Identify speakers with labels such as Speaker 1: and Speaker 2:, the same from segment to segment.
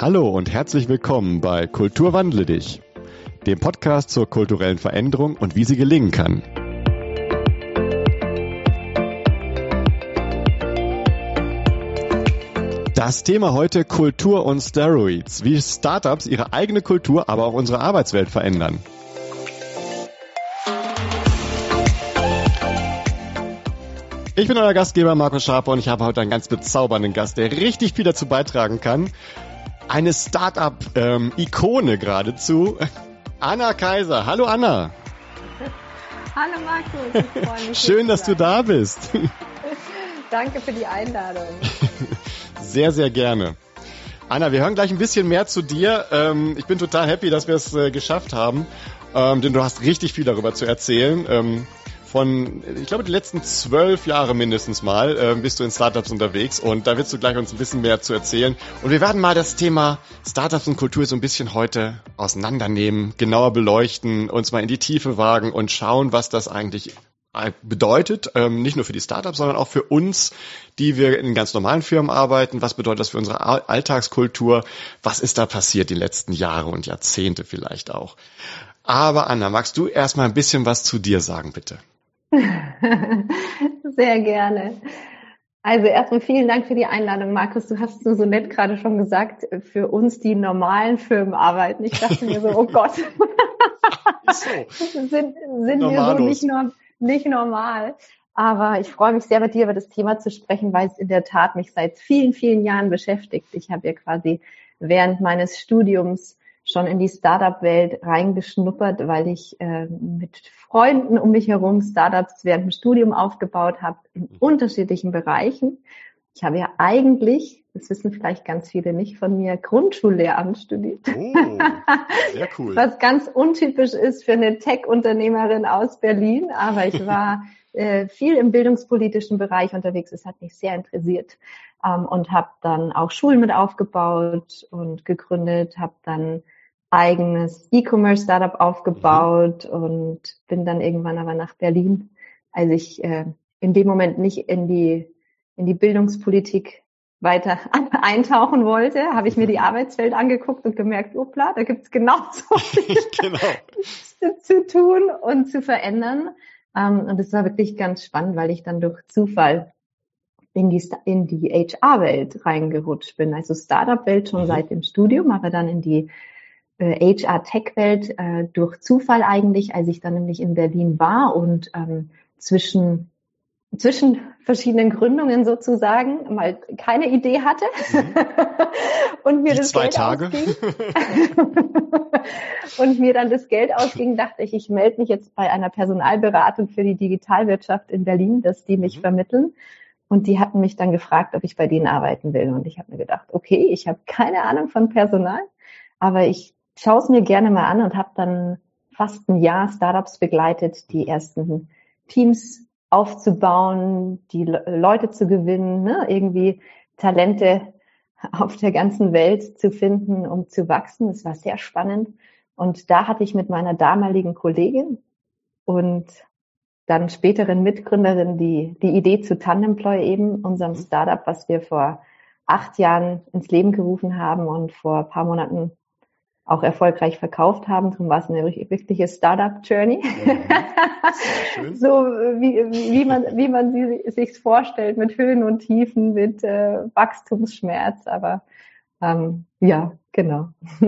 Speaker 1: Hallo und herzlich willkommen bei Kultur wandle dich, dem Podcast zur kulturellen Veränderung und wie sie gelingen kann. Das Thema heute: Kultur und Steroids, wie Startups ihre eigene Kultur, aber auch unsere Arbeitswelt verändern. Ich bin euer Gastgeber Markus Schaper und ich habe heute einen ganz bezaubernden Gast, der richtig viel dazu beitragen kann. Eine Startup-Ikone geradezu, Anna Kaiser. Hallo Anna.
Speaker 2: Hallo Markus, ich freue mich.
Speaker 1: Schön, dass du da bist.
Speaker 2: Danke für die Einladung.
Speaker 1: Sehr, sehr gerne. Anna, wir hören gleich ein bisschen mehr zu dir. Ich bin total happy, dass wir es geschafft haben, denn du hast richtig viel darüber zu erzählen. Ich glaube, die letzten 12 Jahre mindestens mal bist du in Startups unterwegs und da wirst du gleich uns ein bisschen mehr zu erzählen. Und wir werden mal das Thema Startups und Kultur so ein bisschen heute auseinandernehmen, genauer beleuchten, uns mal in die Tiefe wagen und schauen, was das eigentlich bedeutet, nicht nur für die Startups, sondern auch für uns, die wir in ganz normalen Firmen arbeiten. Was bedeutet das für unsere Alltagskultur? Was ist da passiert die letzten Jahre und Jahrzehnte vielleicht auch? Aber Anna, magst du erstmal ein bisschen was zu dir sagen, bitte?
Speaker 2: Sehr gerne. Also erstmal vielen Dank für die Einladung, Markus. Du hast es so nett gerade schon gesagt, für uns, die in normalen Firmen arbeiten. Ich dachte mir so, oh Gott, sind wir so nicht normal. Aber ich freue mich sehr, mit dir über das Thema zu sprechen, weil es in der Tat mich seit vielen, vielen Jahren beschäftigt. Ich habe ja quasi während meines Studiums schon in die Startup-Welt reingeschnuppert, weil ich mit Freunden um mich herum Startups während dem Studium aufgebaut habe, in unterschiedlichen Bereichen. Ich habe ja eigentlich, das wissen vielleicht ganz viele nicht von mir, Grundschullehramt studiert.
Speaker 1: Oh, sehr cool.
Speaker 2: Was ganz untypisch ist für eine Tech-Unternehmerin aus Berlin, aber ich war viel im bildungspolitischen Bereich unterwegs. Es hat mich sehr interessiert und habe dann auch Schulen mit aufgebaut und gegründet, habe dann eigenes E-Commerce-Startup aufgebaut und bin dann irgendwann aber nach Berlin, als ich in dem Moment nicht in die Bildungspolitik weiter eintauchen wollte, habe ich mir die Arbeitswelt angeguckt und gemerkt, opla, da gibt's genauso viel zu tun und zu verändern. Und das war wirklich ganz spannend, weil ich dann durch Zufall in die HR-Welt reingerutscht bin. Also Startup-Welt schon seit dem Studium, aber dann in die HR-Tech-Welt durch Zufall eigentlich, als ich dann nämlich in Berlin war und zwischen verschiedenen Gründungen sozusagen mal keine Idee hatte und mir das Geld ausging und mir dann das Geld ausging, dachte ich melde mich jetzt bei einer Personalberatung für die Digitalwirtschaft in Berlin, dass die mich vermitteln. Und die hatten mich dann gefragt, ob ich bei denen arbeiten will. Und ich habe mir gedacht, okay, ich habe keine Ahnung von Personal, aber ich schaue es mir gerne mal an und habe dann fast ein Jahr Startups begleitet, die ersten Teams aufzubauen, die Leute zu gewinnen, ne? Irgendwie Talente auf der ganzen Welt zu finden, um zu wachsen. Es war sehr spannend. Und da hatte ich mit meiner damaligen Kollegin und dann späteren Mitgründerin die Idee zu Tandemploy, eben unserem Startup, was wir vor 8 Jahren ins Leben gerufen haben und vor ein paar Monaten auch erfolgreich verkauft haben. Darum war es eine wirkliche Startup-Journey. So wie man sie sich vorstellt, mit Höhen und Tiefen, mit Wachstumsschmerz. Aber ja, genau.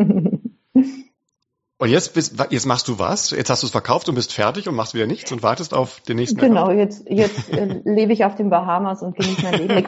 Speaker 1: Und jetzt machst du was? Jetzt hast du es verkauft und bist fertig und machst wieder nichts und wartest auf den nächsten
Speaker 2: Genau, jetzt lebe ich auf den Bahamas und genieße mein Leben.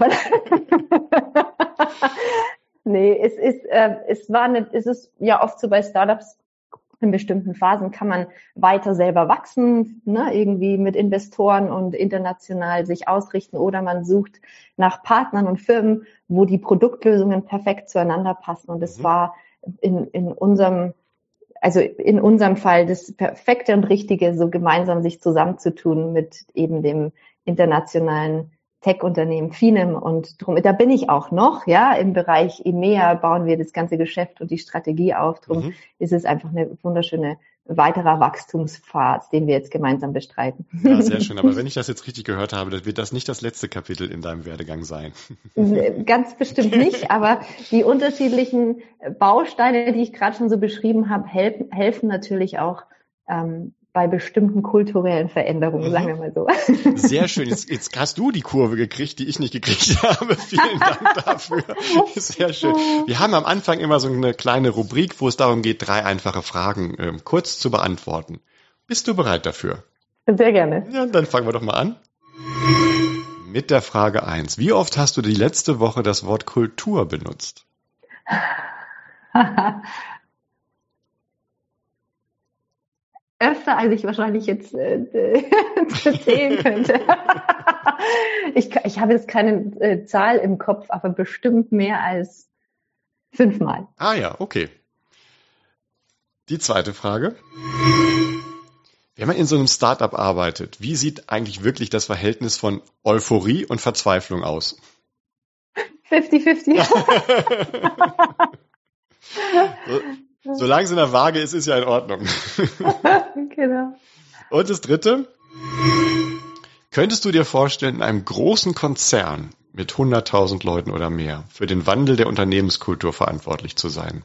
Speaker 2: Nee, es ist ja oft so bei Startups, in bestimmten Phasen kann man weiter selber wachsen, ne, irgendwie mit Investoren und international sich ausrichten, oder man sucht nach Partnern und Firmen, wo die Produktlösungen perfekt zueinander passen. Und es war in unserem Fall das Perfekte und Richtige, so gemeinsam sich zusammenzutun mit eben dem internationalen Tech-Unternehmen Finem, und drum, da bin ich auch noch, ja, im Bereich EMEA bauen wir das ganze Geschäft und die Strategie auf, drum ist es einfach eine wunderschöne weiterer Wachstumspfad, den wir jetzt gemeinsam bestreiten.
Speaker 1: Ja, sehr schön. Aber wenn ich das jetzt richtig gehört habe, dann wird das nicht das letzte Kapitel in deinem Werdegang sein.
Speaker 2: Ganz bestimmt nicht, aber die unterschiedlichen Bausteine, die ich gerade schon so beschrieben habe, helfen natürlich auch bei bestimmten kulturellen Veränderungen, sagen wir mal so.
Speaker 1: Sehr schön. Jetzt hast du die Kurve gekriegt, die ich nicht gekriegt habe. Vielen Dank dafür. Sehr schön. Wir haben am Anfang immer so eine kleine Rubrik, wo es darum geht, 3 einfache Fragen kurz zu beantworten. Bist du bereit dafür?
Speaker 2: Sehr gerne.
Speaker 1: Ja, dann fangen wir doch mal an. Mit der Frage 1. Wie oft hast du die letzte Woche das Wort Kultur benutzt?
Speaker 2: Öfter, als ich wahrscheinlich jetzt zählen könnte. Ich habe jetzt keine Zahl im Kopf, aber bestimmt mehr als 5 Mal.
Speaker 1: Ah ja, okay. Die zweite Frage. Wenn man in so einem Startup arbeitet, wie sieht eigentlich wirklich das Verhältnis von Euphorie und Verzweiflung aus?
Speaker 2: 50-50.
Speaker 1: Solange es in der Waage ist, ist ja in Ordnung.
Speaker 2: Genau.
Speaker 1: Und das dritte. Könntest du dir vorstellen, in einem großen Konzern mit 100.000 Leuten oder mehr für den Wandel der Unternehmenskultur verantwortlich zu sein?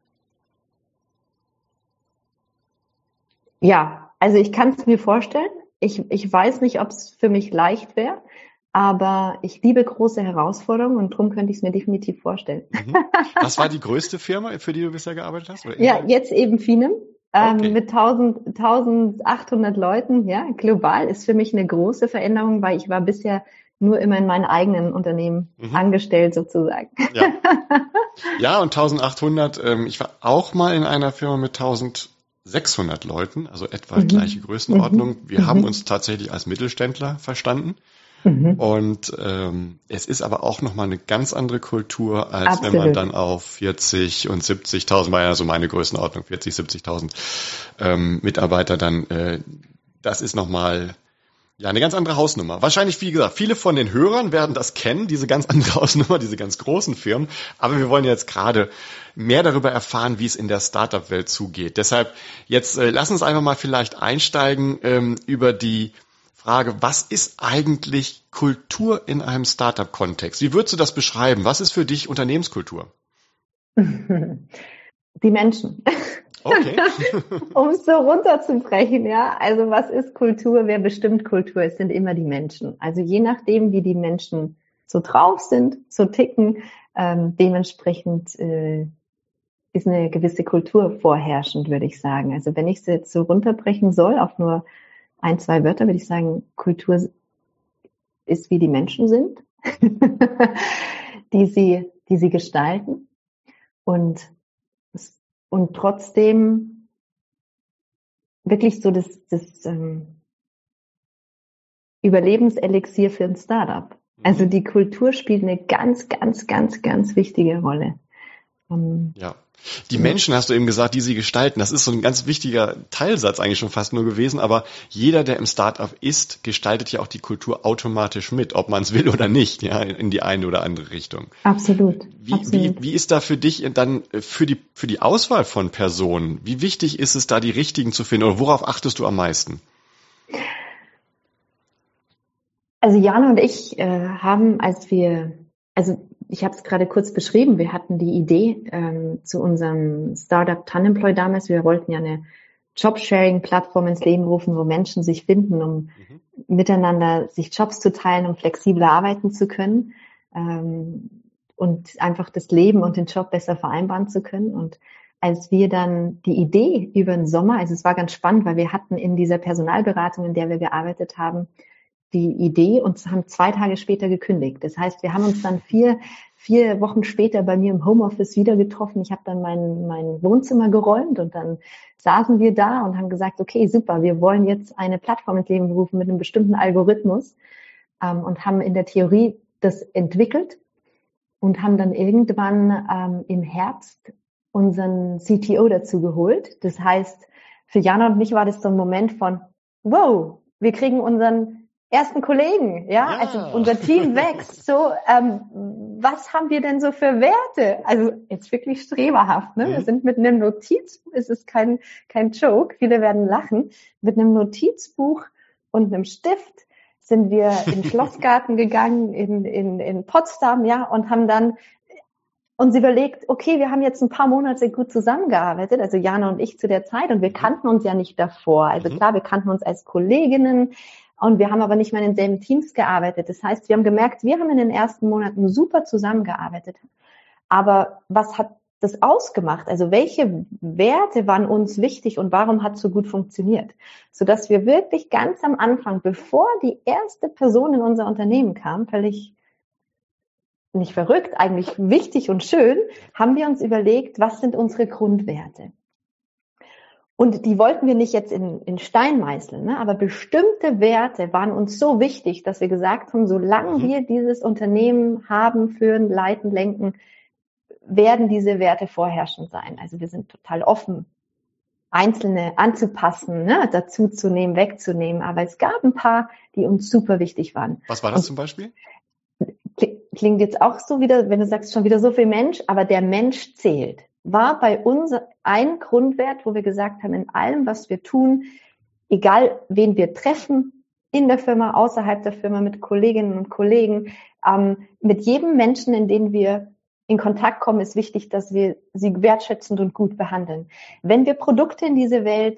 Speaker 2: Ja, also ich kann es mir vorstellen. Ich weiß nicht, ob es für mich leicht wäre, aber ich liebe große Herausforderungen und darum könnte ich es mir definitiv vorstellen.
Speaker 1: Was war die größte Firma, für die du bisher gearbeitet hast? Oder
Speaker 2: ja, jetzt eben Finem.
Speaker 1: Okay.
Speaker 2: Mit 1800 Leuten, ja, global ist für mich eine große Veränderung, weil ich war bisher nur immer in meinen eigenen Unternehmen angestellt sozusagen.
Speaker 1: Ja, ja, und 1800, ich war auch mal in einer Firma mit 1600 Leuten, also etwa gleiche Größenordnung. Wir haben uns tatsächlich als Mittelständler verstanden. Und es ist aber auch nochmal eine ganz andere Kultur, als
Speaker 2: Absolut.
Speaker 1: wenn man dann auf 40 und 70.000, war ja so meine Größenordnung, 40, 70.000 Mitarbeiter dann, das ist nochmal ja eine ganz andere Hausnummer. Wahrscheinlich, wie gesagt, viele von den Hörern werden das kennen, diese ganz andere Hausnummer, diese ganz großen Firmen. Aber wir wollen jetzt gerade mehr darüber erfahren, wie es in der Startup-Welt zugeht. Deshalb jetzt lass uns einfach mal vielleicht einsteigen über die Frage, was ist eigentlich Kultur in einem Startup-Kontext? Wie würdest du das beschreiben? Was ist für dich Unternehmenskultur?
Speaker 2: Die Menschen.
Speaker 1: Okay.
Speaker 2: Um es so runterzubrechen, ja. Also was ist Kultur? Wer bestimmt Kultur? Es sind immer die Menschen. Also je nachdem, wie die Menschen so drauf sind, so ticken, dementsprechend ist eine gewisse Kultur vorherrschend, würde ich sagen. Also wenn ich es jetzt so runterbrechen soll auf nur 1, 2 Wörter, würde ich sagen, Kultur ist, wie die Menschen sind, die sie gestalten und trotzdem wirklich so das Überlebenselixier für ein Startup. Also die Kultur spielt eine ganz, ganz, ganz, ganz wichtige Rolle.
Speaker 1: Ja. Die Menschen, hast du eben gesagt, die sie gestalten, das ist so ein ganz wichtiger Teilsatz eigentlich schon fast nur gewesen, aber jeder, der im Startup ist, gestaltet ja auch die Kultur automatisch mit, ob man es will oder nicht, ja, in die eine oder andere Richtung.
Speaker 2: Absolut.
Speaker 1: Wie ist da für dich dann für die Auswahl von Personen, wie wichtig ist es da, die richtigen zu finden oder worauf achtest du am meisten?
Speaker 2: Also Jana und ich haben, ich habe es gerade kurz beschrieben, wir hatten die Idee zu unserem Startup Tunemploy damals. Wir wollten ja eine Jobsharing-Plattform ins Leben rufen, wo Menschen sich finden, um miteinander sich Jobs zu teilen, um flexibler arbeiten zu können und einfach das Leben und den Job besser vereinbaren zu können. Und als wir dann die Idee über den Sommer, also es war ganz spannend, weil wir hatten in dieser Personalberatung, in der wir gearbeitet haben, die Idee und haben 2 Tage später gekündigt. Das heißt, wir haben uns dann 4 Wochen später bei mir im Homeoffice wieder getroffen. Ich habe dann mein Wohnzimmer geräumt und dann saßen wir da und haben gesagt, okay, super, wir wollen jetzt eine Plattform ins Leben rufen mit einem bestimmten Algorithmus und haben in der Theorie das entwickelt und haben dann irgendwann im Herbst unseren CTO dazu geholt. Das heißt, für Jana und mich war das so ein Moment von, wow, wir kriegen unseren ersten Kollegen, ja, also unser Team wächst. So, was haben wir denn so für Werte? Also jetzt wirklich streberhaft, ne? Wir sind mit einem Notizbuch, es ist kein Joke, viele werden lachen, mit einem Notizbuch und einem Stift sind wir in den Schlossgarten gegangen, in Potsdam, ja, und haben dann uns überlegt, okay, wir haben jetzt ein paar Monate gut zusammengearbeitet, also Jana und ich zu der Zeit, und wir kannten uns ja nicht davor. Also klar, wir kannten uns als Kolleginnen, und wir haben aber nicht mehr in denselben Teams gearbeitet. Das heißt, wir haben gemerkt, wir haben in den ersten Monaten super zusammengearbeitet. Aber was hat das ausgemacht? Also welche Werte waren uns wichtig und warum hat es so gut funktioniert? Sodass wir wirklich ganz am Anfang, bevor die erste Person in unser Unternehmen kam, völlig nicht verrückt, eigentlich wichtig und schön, haben wir uns überlegt, was sind unsere Grundwerte? Und die wollten wir nicht jetzt in Stein meißeln, ne? Aber bestimmte Werte waren uns so wichtig, dass wir gesagt haben, solange wir dieses Unternehmen haben, führen, leiten, lenken, werden diese Werte vorherrschend sein. Also wir sind total offen, Einzelne anzupassen, ne? Dazu zu nehmen, wegzunehmen. Aber es gab ein paar, die uns super wichtig waren.
Speaker 1: Was war das zum Beispiel?
Speaker 2: Klingt jetzt auch so wieder, wenn du sagst, schon wieder so viel Mensch, aber der Mensch zählt. War bei uns ein Grundwert, wo wir gesagt haben, in allem, was wir tun, egal wen wir treffen, in der Firma, außerhalb der Firma, mit Kolleginnen und Kollegen, mit jedem Menschen, in den wir in Kontakt kommen, ist wichtig, dass wir sie wertschätzend und gut behandeln. Wenn wir Produkte in diese Welt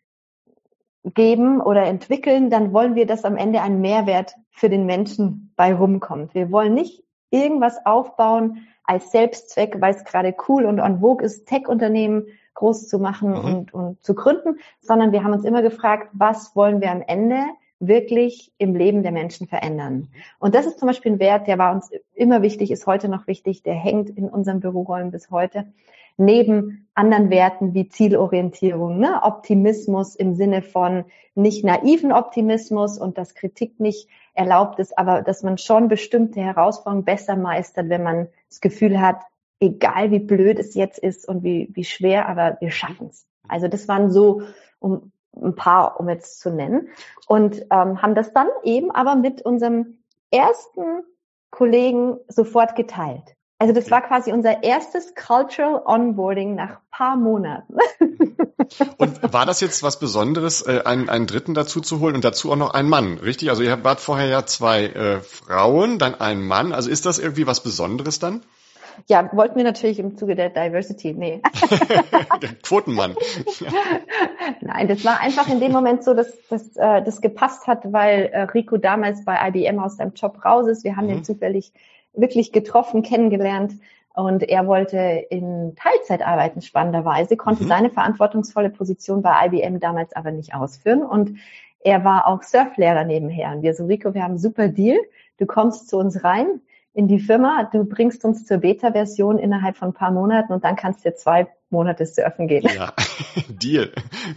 Speaker 2: geben oder entwickeln, dann wollen wir, dass am Ende ein Mehrwert für den Menschen bei rumkommt. Wir wollen nicht irgendwas aufbauen als Selbstzweck, weil es gerade cool und en vogue ist, Tech-Unternehmen groß zu machen und zu gründen, sondern wir haben uns immer gefragt, was wollen wir am Ende wirklich im Leben der Menschen verändern? Und das ist zum Beispiel ein Wert, der war uns immer wichtig, ist heute noch wichtig, der hängt in unseren Büroräumen bis heute. Neben anderen Werten wie Zielorientierung, ne? Optimismus im Sinne von nicht naiven Optimismus und dass Kritik nicht erlaubt ist, aber dass man schon bestimmte Herausforderungen besser meistert, wenn man das Gefühl hat, egal wie blöd es jetzt ist und wie schwer, aber wir schaffen es. Also das waren so ein paar, um jetzt zu nennen, und haben das dann eben aber mit unserem ersten Kollegen sofort geteilt. Also das war quasi unser erstes Cultural Onboarding nach ein paar Monaten.
Speaker 1: Und war das jetzt was Besonderes, einen Dritten dazu zu holen und dazu auch noch einen Mann, richtig? Also ihr wart vorher ja 2 Frauen, dann ein Mann. Also ist das irgendwie was Besonderes dann?
Speaker 2: Ja, wollten wir natürlich im Zuge der Diversity, nee.
Speaker 1: Quotenmann. Ja.
Speaker 2: Nein, das war einfach in dem Moment so, dass das gepasst hat, weil Rico damals bei IBM aus seinem Job raus ist. Wir haben den zufällig wirklich getroffen, kennengelernt, und er wollte in Teilzeit arbeiten, spannenderweise, konnte seine verantwortungsvolle Position bei IBM damals aber nicht ausführen, und er war auch Surflehrer nebenher. Und wir so, Rico, wir haben einen super Deal, du kommst zu uns rein in die Firma, du bringst uns zur Beta-Version innerhalb von ein paar Monaten und dann kannst du 2 Monate surfen gehen.
Speaker 1: Ja, Deal.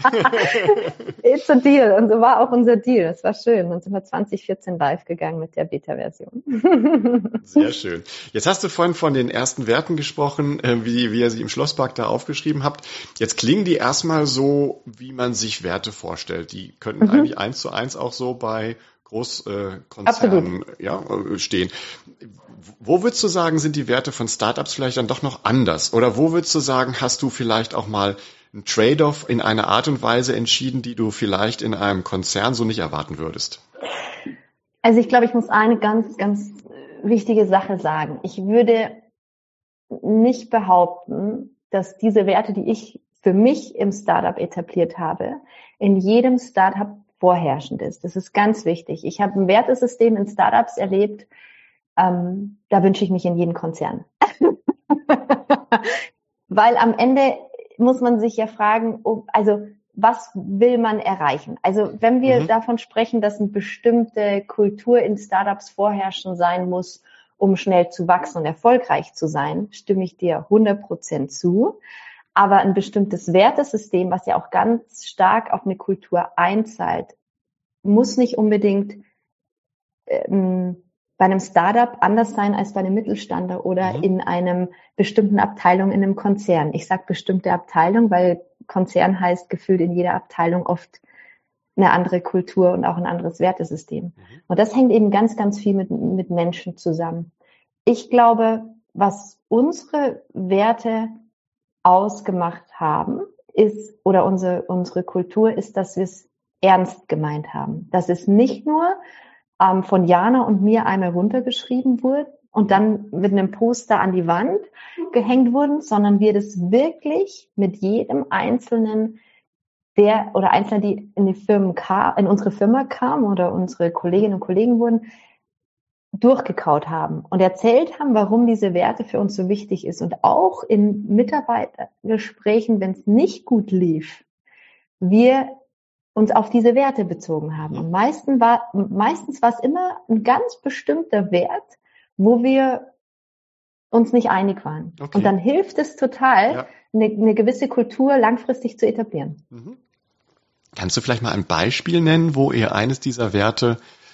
Speaker 2: It's a deal. Und so war auch unser Deal. Das war schön. Dann sind wir 2014 live gegangen mit der Beta-Version.
Speaker 1: Sehr schön. Jetzt hast du vorhin von den ersten Werten gesprochen, wie ihr sie im Schlosspark da aufgeschrieben habt. Jetzt klingen die erstmal so, wie man sich Werte vorstellt. Die könnten eigentlich 1:1 auch so bei Großkonzernen stehen. Wo würdest du sagen, sind die Werte von Startups vielleicht dann doch noch anders? Oder wo würdest du sagen, hast du vielleicht auch mal einen Trade-off in einer Art und Weise entschieden, die du vielleicht in einem Konzern so nicht erwarten würdest?
Speaker 2: Also ich glaube, ich muss eine ganz, ganz wichtige Sache sagen. Ich würde nicht behaupten, dass diese Werte, die ich für mich im Startup etabliert habe, in jedem Startup vorherrschend ist. Das ist ganz wichtig. Ich habe ein Wertesystem in Startups erlebt, da wünsche ich mich in jeden Konzern. Weil am Ende muss man sich ja fragen, was will man erreichen? Also wenn wir davon sprechen, dass eine bestimmte Kultur in Startups vorherrschend sein muss, um schnell zu wachsen und erfolgreich zu sein, stimme ich dir 100% zu. Aber ein bestimmtes Wertesystem, was ja auch ganz stark auf eine Kultur einzahlt, muss nicht unbedingt bei einem Startup anders sein als bei einem Mittelständler oder in einem bestimmten Abteilung in einem Konzern. Ich sage bestimmte Abteilung, weil Konzern heißt gefühlt in jeder Abteilung oft eine andere Kultur und auch ein anderes Wertesystem. Und das hängt eben ganz, ganz viel mit Menschen zusammen. Ich glaube, was unsere Werte ausgemacht haben, ist, oder unsere Kultur ist, dass wir es ernst gemeint haben. Dass es nicht nur von Jana und mir einmal runtergeschrieben wurde und dann mit einem Poster an die Wand gehängt wurden, sondern wir das wirklich mit jedem Einzelnen, der oder Einzelne, die in unsere Firma kamen oder unsere Kolleginnen und Kollegen wurden, durchgekaut haben und erzählt haben, warum diese Werte für uns so wichtig ist. Und auch in Mitarbeitergesprächen, wenn es nicht gut lief, wir uns auf diese Werte bezogen haben. Und meistens war es immer ein ganz bestimmter Wert, wo wir uns nicht einig waren. Okay. Und dann hilft es total, eine gewisse Kultur langfristig zu etablieren.
Speaker 1: Kannst du vielleicht mal ein Beispiel nennen, wo ihr eines dieser Werte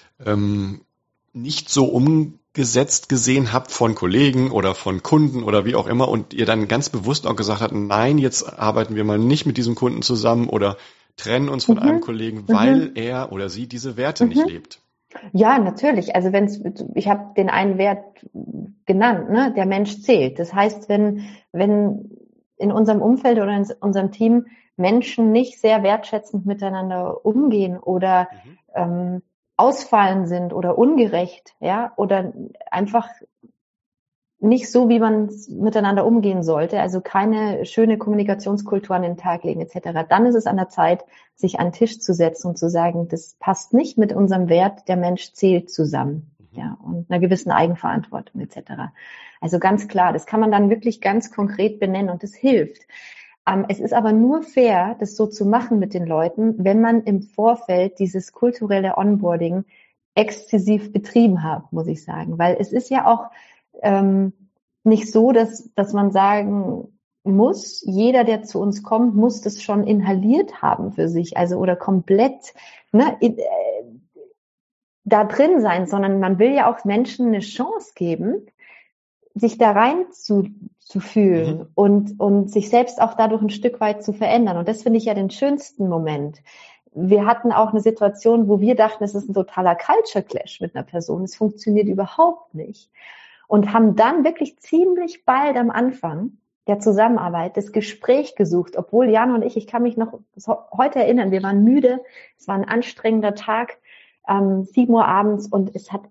Speaker 1: nicht so umgesetzt gesehen habt von Kollegen oder von Kunden oder wie auch immer und ihr dann ganz bewusst auch gesagt habt, nein, jetzt arbeiten wir mal nicht mit diesem Kunden zusammen oder trennen uns von einem Kollegen, weil er oder sie diese Werte nicht lebt?
Speaker 2: Ja, natürlich. Also ich habe den einen Wert genannt, ne? Der Mensch zählt. Das heißt, wenn in unserem Umfeld oder in unserem Team Menschen nicht sehr wertschätzend miteinander umgehen oder ausfallen sind oder ungerecht, ja, oder einfach nicht so, wie man miteinander umgehen sollte, also keine schöne Kommunikationskultur an den Tag legen etc., dann ist es an der Zeit, sich an den Tisch zu setzen und zu sagen, das passt nicht mit unserem Wert, der Mensch zählt zusammen, ja, und einer gewissen Eigenverantwortung etc. Also ganz klar, das kann man dann wirklich ganz konkret benennen und das hilft. Es ist aber nur fair, das so zu machen mit den Leuten, wenn man im Vorfeld dieses kulturelle Onboarding exzessiv betrieben hat, muss ich sagen. Weil es ist ja auch nicht so, dass man sagen muss, jeder, der zu uns kommt, muss das schon inhaliert haben für sich, also oder komplett da drin sein, sondern man will ja auch Menschen eine Chance geben, sich da rein zu fühlen und sich selbst auch dadurch ein Stück weit zu verändern. Und das finde ich ja den schönsten Moment. Wir hatten auch eine Situation, wo wir dachten, es ist ein totaler Culture Clash mit einer Person. Es funktioniert überhaupt nicht. Und haben dann wirklich ziemlich bald am Anfang der Zusammenarbeit das Gespräch gesucht, obwohl Jana und ich kann mich noch heute erinnern, wir waren müde, es war ein anstrengender Tag, 7 Uhr abends und es gab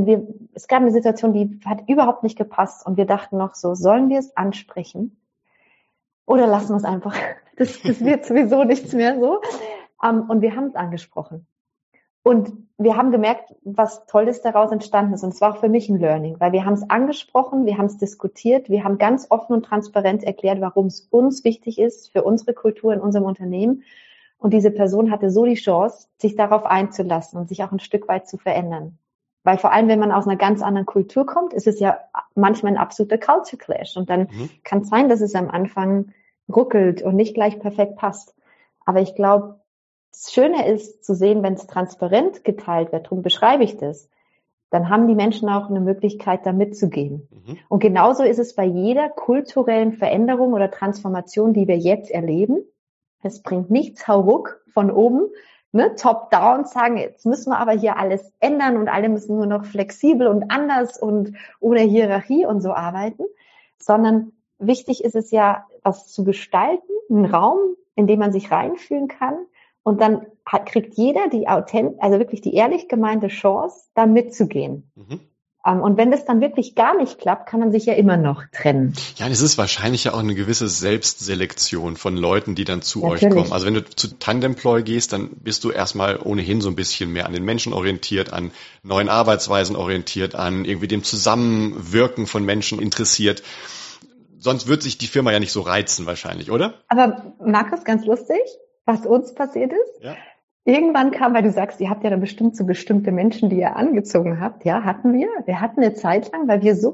Speaker 2: eine Situation, die hat überhaupt nicht gepasst und wir dachten noch so, sollen wir es ansprechen oder lassen wir es einfach, das wird sowieso nichts mehr so. Und wir haben es angesprochen. Und wir haben gemerkt, was Tolles daraus entstanden ist. Und es war auch für mich ein Learning, weil wir haben es angesprochen, wir haben es diskutiert, wir haben ganz offen und transparent erklärt, warum es uns wichtig ist, für unsere Kultur in unserem Unternehmen. Und diese Person hatte so die Chance, sich darauf einzulassen und sich auch ein Stück weit zu verändern. Weil vor allem, wenn man aus einer ganz anderen Kultur kommt, ist es ja manchmal ein absoluter Culture Clash. Und dann kann es sein, dass es am Anfang ruckelt und nicht gleich perfekt passt. Aber ich glaube, das Schöne ist zu sehen, wenn es transparent geteilt wird, darum beschreibe ich das, dann haben die Menschen auch eine Möglichkeit, da mitzugehen. Und genauso ist es bei jeder kulturellen Veränderung oder Transformation, die wir jetzt erleben. Es bringt nichts hauruck von oben, ne, top-down, sagen, jetzt müssen wir aber hier alles ändern und alle müssen nur noch flexibel und anders und ohne Hierarchie und so arbeiten, sondern wichtig ist es ja, was zu gestalten, einen Raum, in dem man sich reinfühlen kann. Und dann kriegt jeder also wirklich die ehrlich gemeinte Chance, da mitzugehen. Und wenn das dann wirklich gar nicht klappt, kann man sich ja immer noch trennen.
Speaker 1: Ja, das ist wahrscheinlich ja auch eine gewisse Selbstselektion von Leuten, die dann zu euch kommen. Also wenn du zu Tandemploy gehst, dann bist du erstmal ohnehin so ein bisschen mehr an den Menschen orientiert, an neuen Arbeitsweisen orientiert, an irgendwie dem Zusammenwirken von Menschen interessiert. Sonst wird sich die Firma ja nicht so reizen wahrscheinlich, oder?
Speaker 2: Aber Markus, ganz lustig, was uns passiert ist. Ja. Irgendwann kam, weil du sagst, ihr habt ja dann bestimmt so bestimmte Menschen, die ihr angezogen habt. Ja, hatten wir. Wir hatten eine Zeit lang, weil wir so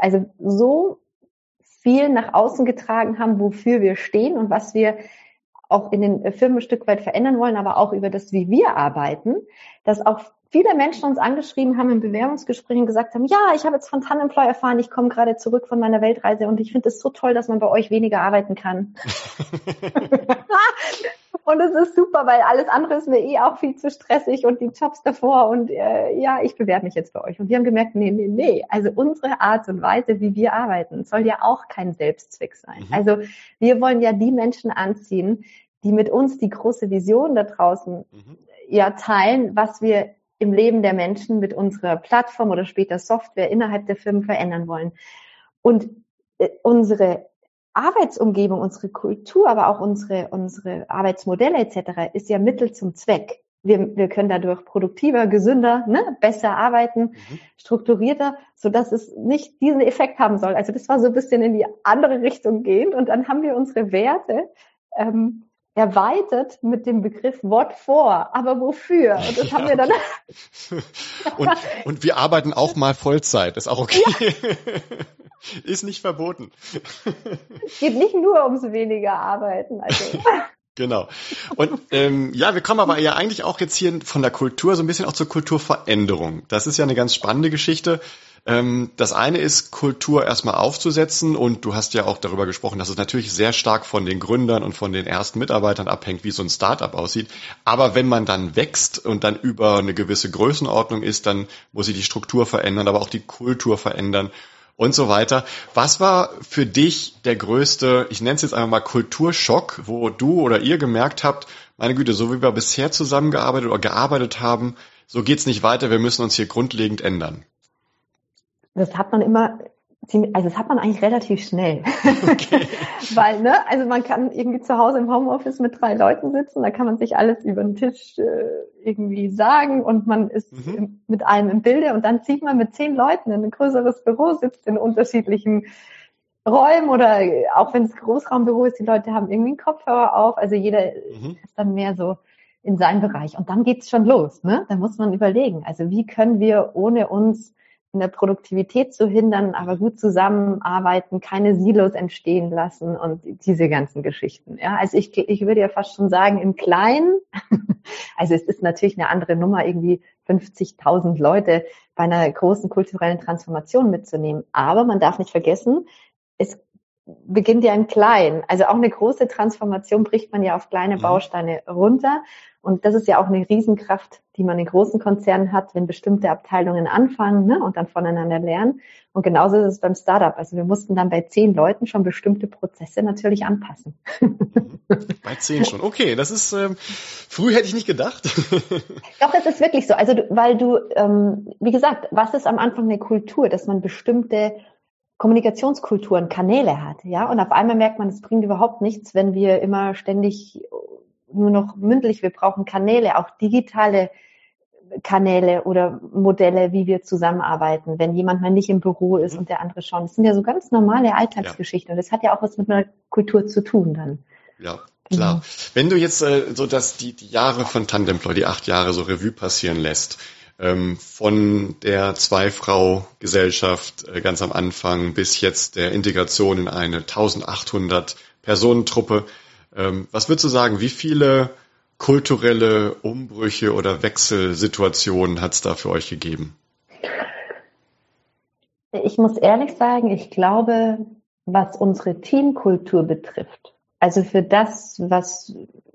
Speaker 2: viel nach außen getragen haben, wofür wir stehen und was wir auch in den Firmen ein Stück weit verändern wollen, aber auch über das, wie wir arbeiten, dass auch viele Menschen uns angeschrieben haben in Bewerbungsgesprächen und gesagt haben, ja, ich habe jetzt von Tandemploy erfahren, ich komme gerade zurück von meiner Weltreise und ich finde es so toll, dass man bei euch weniger arbeiten kann. Und es ist super, weil alles andere ist mir auch viel zu stressig und die Jobs davor und ich bewerbe mich jetzt bei euch. Und wir haben gemerkt, nee. Also unsere Art und Weise, wie wir arbeiten, soll ja auch kein Selbstzweck sein. Also wir wollen ja die Menschen anziehen, die mit uns die große Vision da draußen teilen, was wir im Leben der Menschen mit unserer Plattform oder später Software innerhalb der Firmen verändern wollen. Und unsere Arbeitsumgebung, unsere Kultur, aber auch unsere Arbeitsmodelle etc. ist ja Mittel zum Zweck. Wir können dadurch produktiver, gesünder, besser arbeiten, strukturierter, sodass es nicht diesen Effekt haben soll. Also das war so ein bisschen in die andere Richtung gehend. Und dann haben wir unsere Werte erweitert mit dem Begriff What for, aber wofür? Und das haben wir dann.
Speaker 1: und wir arbeiten auch mal Vollzeit, ist auch okay. Ja. Ist nicht verboten.
Speaker 2: Es geht nicht nur ums weniger Arbeiten. Also.
Speaker 1: Genau. Und wir kommen aber ja eigentlich auch jetzt hier von der Kultur so ein bisschen auch zur Kulturveränderung. Das ist ja eine ganz spannende Geschichte. Das eine ist, Kultur erstmal aufzusetzen, und du hast ja auch darüber gesprochen, dass es natürlich sehr stark von den Gründern und von den ersten Mitarbeitern abhängt, wie so ein Startup aussieht. Aber wenn man dann wächst und dann über eine gewisse Größenordnung ist, dann muss sich die Struktur verändern, aber auch die Kultur verändern und so weiter. Was war für dich der größte, ich nenne es jetzt einfach mal Kulturschock, wo du oder ihr gemerkt habt, meine Güte, so wie wir bisher zusammengearbeitet oder gearbeitet haben, so geht's nicht weiter, wir müssen uns hier grundlegend ändern?
Speaker 2: Das hat man das hat man eigentlich relativ schnell. Okay. Weil, also man kann irgendwie zu Hause im Homeoffice mit 3 Leuten sitzen, da kann man sich alles über den Tisch irgendwie sagen und man ist mit allem im Bilde, und dann zieht man mit 10 Leuten in ein größeres Büro, sitzt in unterschiedlichen Räumen, oder auch wenn es Großraumbüro ist, die Leute haben irgendwie einen Kopfhörer auf, also jeder ist dann mehr so in seinem Bereich, und dann geht's schon los, Da muss man überlegen, also wie können wir ohne uns in der Produktivität zu hindern, aber gut zusammenarbeiten, keine Silos entstehen lassen und diese ganzen Geschichten. Ja, also ich würde ja fast schon sagen, im Kleinen, also es ist natürlich eine andere Nummer, irgendwie 50.000 Leute bei einer großen kulturellen Transformation mitzunehmen. Aber man darf nicht vergessen, es beginnt ja im Kleinen. Also auch eine große Transformation bricht man ja auf kleine Bausteine runter. Und das ist ja auch eine Riesenkraft, die man in großen Konzernen hat, wenn bestimmte Abteilungen anfangen und dann voneinander lernen. Und genauso ist es beim Startup. Also wir mussten dann bei 10 Leuten schon bestimmte Prozesse natürlich anpassen.
Speaker 1: Bei 10 schon. Okay, das ist, früh hätte ich nicht gedacht.
Speaker 2: Doch, es ist wirklich so. Also weil du, wie gesagt, was ist am Anfang eine Kultur, dass man bestimmte Kommunikationskulturen, Kanäle hat, ja, und auf einmal merkt man, es bringt überhaupt nichts, wenn wir immer ständig nur noch mündlich, wir brauchen Kanäle, auch digitale Kanäle oder Modelle, wie wir zusammenarbeiten, wenn jemand mal nicht im Büro ist und der andere schon. Das sind ja so ganz normale Alltagsgeschichten, und das hat ja auch was mit einer Kultur zu tun dann.
Speaker 1: Ja, klar. Wenn du jetzt die Jahre von Tandemploy, die 8 Jahre so Revue passieren lässt, von der 2-Frau-Gesellschaft ganz am Anfang bis jetzt der Integration in eine 1800 Personentruppe. Was würdest du sagen, wie viele kulturelle Umbrüche oder Wechselsituationen hat es da für euch gegeben?
Speaker 2: Ich muss ehrlich sagen, ich glaube, was unsere Teamkultur betrifft, also für das, was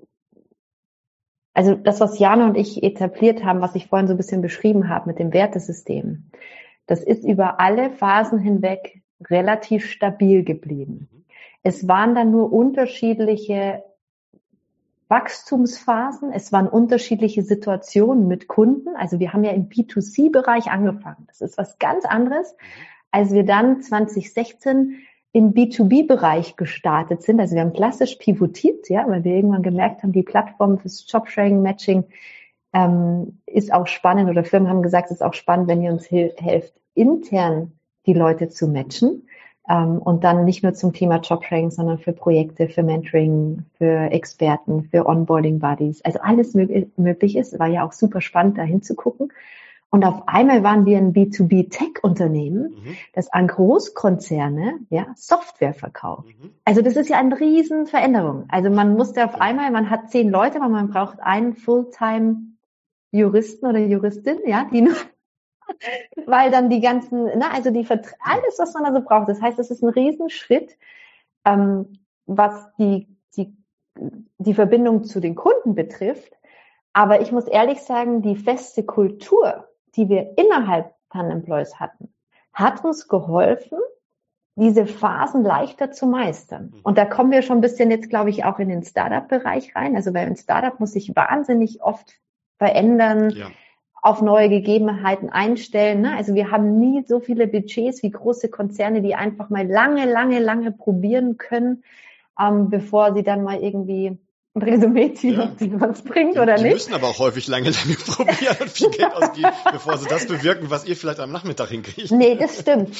Speaker 2: Jana und ich etabliert haben, was ich vorhin so ein bisschen beschrieben habe mit dem Wertesystem, das ist über alle Phasen hinweg relativ stabil geblieben. Es waren dann nur unterschiedliche Wachstumsphasen, es waren unterschiedliche Situationen mit Kunden. Also wir haben ja im B2C-Bereich angefangen. Das ist was ganz anderes, als wir dann 2016 im B2B-Bereich gestartet sind. Also wir haben klassisch pivotiert, ja, weil wir irgendwann gemerkt haben, die Plattform fürs Jobsharing, Matching ist auch spannend, oder Firmen haben gesagt, es ist auch spannend, wenn ihr uns helft, intern die Leute zu matchen. Und dann nicht nur zum Thema Jobsharing, sondern für Projekte, für Mentoring, für Experten, für Onboarding-Buddies. Also alles möglich ist, war ja auch super spannend, da hinzugucken. Und auf einmal waren wir ein B2B-Tech-Unternehmen, das an Großkonzerne Software verkauft. Also das ist ja eine riesen Veränderung. Also man musste auf einmal, man hat 10 Leute, aber man braucht einen Fulltime-Juristen oder Juristin, die nur, weil dann die ganzen, also alles, was man also braucht. Das heißt, es ist ein Riesenschritt, was die die Verbindung zu den Kunden betrifft. Aber ich muss ehrlich sagen, die feste Kultur, die wir innerhalb Employees hatten, hat uns geholfen, diese Phasen leichter zu meistern. Und da kommen wir schon ein bisschen jetzt, glaube ich, auch in den Startup-Bereich rein. Also weil ein Startup muss sich wahnsinnig oft verändern, auf neue Gegebenheiten einstellen. Ne? Also wir haben nie so viele Budgets wie große Konzerne, die einfach mal lange probieren können, bevor sie dann mal irgendwie ein Resümee ziehen, ob sie was bringt oder nicht.
Speaker 1: Die müssen aber auch häufig lange probieren und viel Geld ausgeben, bevor sie das bewirken, was ihr vielleicht am Nachmittag hinkriegt.
Speaker 2: Nee, das stimmt.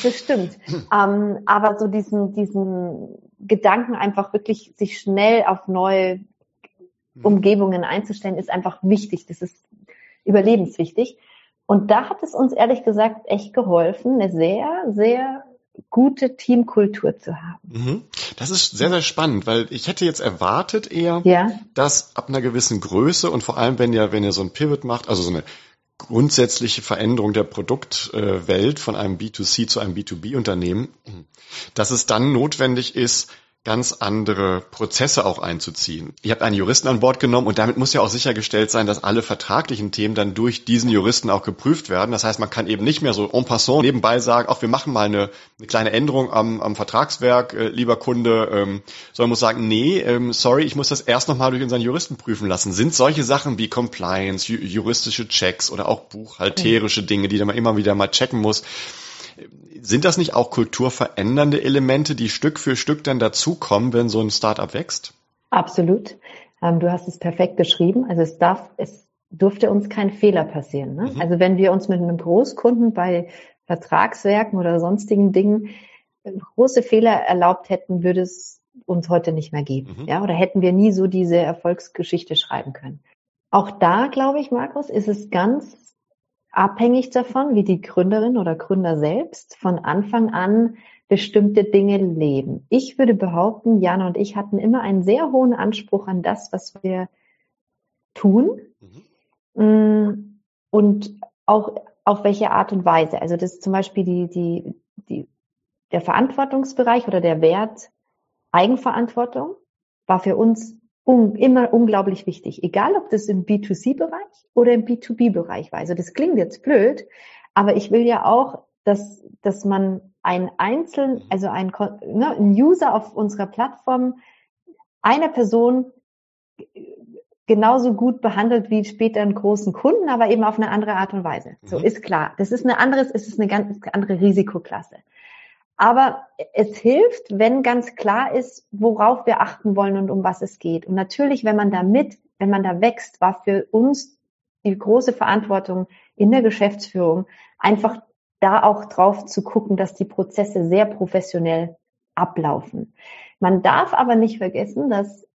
Speaker 2: Aber so diesen Gedanken einfach wirklich sich schnell auf neue Umgebungen einzustellen, ist einfach wichtig. Das ist überlebenswichtig. Und da hat es uns ehrlich gesagt echt geholfen, eine sehr, sehr gute Teamkultur zu haben.
Speaker 1: Das ist sehr, sehr spannend, weil ich hätte jetzt erwartet eher, dass ab einer gewissen Größe und vor allem, wenn ihr so ein Pivot macht, also so eine grundsätzliche Veränderung der Produktwelt von einem B2C zu einem B2B-Unternehmen, dass es dann notwendig ist, ganz andere Prozesse auch einzuziehen. Ihr habt einen Juristen an Bord genommen und damit muss ja auch sichergestellt sein, dass alle vertraglichen Themen dann durch diesen Juristen auch geprüft werden. Das heißt, man kann eben nicht mehr so en passant nebenbei sagen, ach, wir machen mal eine kleine Änderung am Vertragswerk, lieber Kunde, sondern muss sagen, nee, sorry, ich muss das erst nochmal durch unseren Juristen prüfen lassen. Sind solche Sachen wie Compliance, juristische Checks oder auch buchhalterische Dinge, die man immer wieder mal checken muss, sind das nicht auch kulturverändernde Elemente, die Stück für Stück dann dazukommen, wenn so ein Startup wächst?
Speaker 2: Absolut. Du hast es perfekt beschrieben. Also es durfte uns kein Fehler passieren. Ne? Also wenn wir uns mit einem Großkunden bei Vertragswerken oder sonstigen Dingen große Fehler erlaubt hätten, würde es uns heute nicht mehr geben. Ja? Oder hätten wir nie so diese Erfolgsgeschichte schreiben können. Auch da, glaube ich, Markus, ist es ganz abhängig davon, wie die Gründerin oder Gründer selbst von Anfang an bestimmte Dinge leben. Ich würde behaupten, Jana und ich hatten immer einen sehr hohen Anspruch an das, was wir tun und auch auf welche Art und Weise. Also das ist zum Beispiel der Verantwortungsbereich oder der Wert Eigenverantwortung war für uns immer unglaublich wichtig, egal ob das im B2C-Bereich oder im B2B-Bereich war. Also das klingt jetzt blöd, aber ich will ja auch, dass man ein User auf unserer Plattform einer Person genauso gut behandelt wie später einen großen Kunden, aber eben auf eine andere Art und Weise. So ist klar. Es ist eine ganz andere Risikoklasse. Aber es hilft, wenn ganz klar ist, worauf wir achten wollen und um was es geht. Und natürlich, wenn man da wächst, war für uns die große Verantwortung in der Geschäftsführung, einfach da auch drauf zu gucken, dass die Prozesse sehr professionell ablaufen. Man darf aber nicht vergessen, dass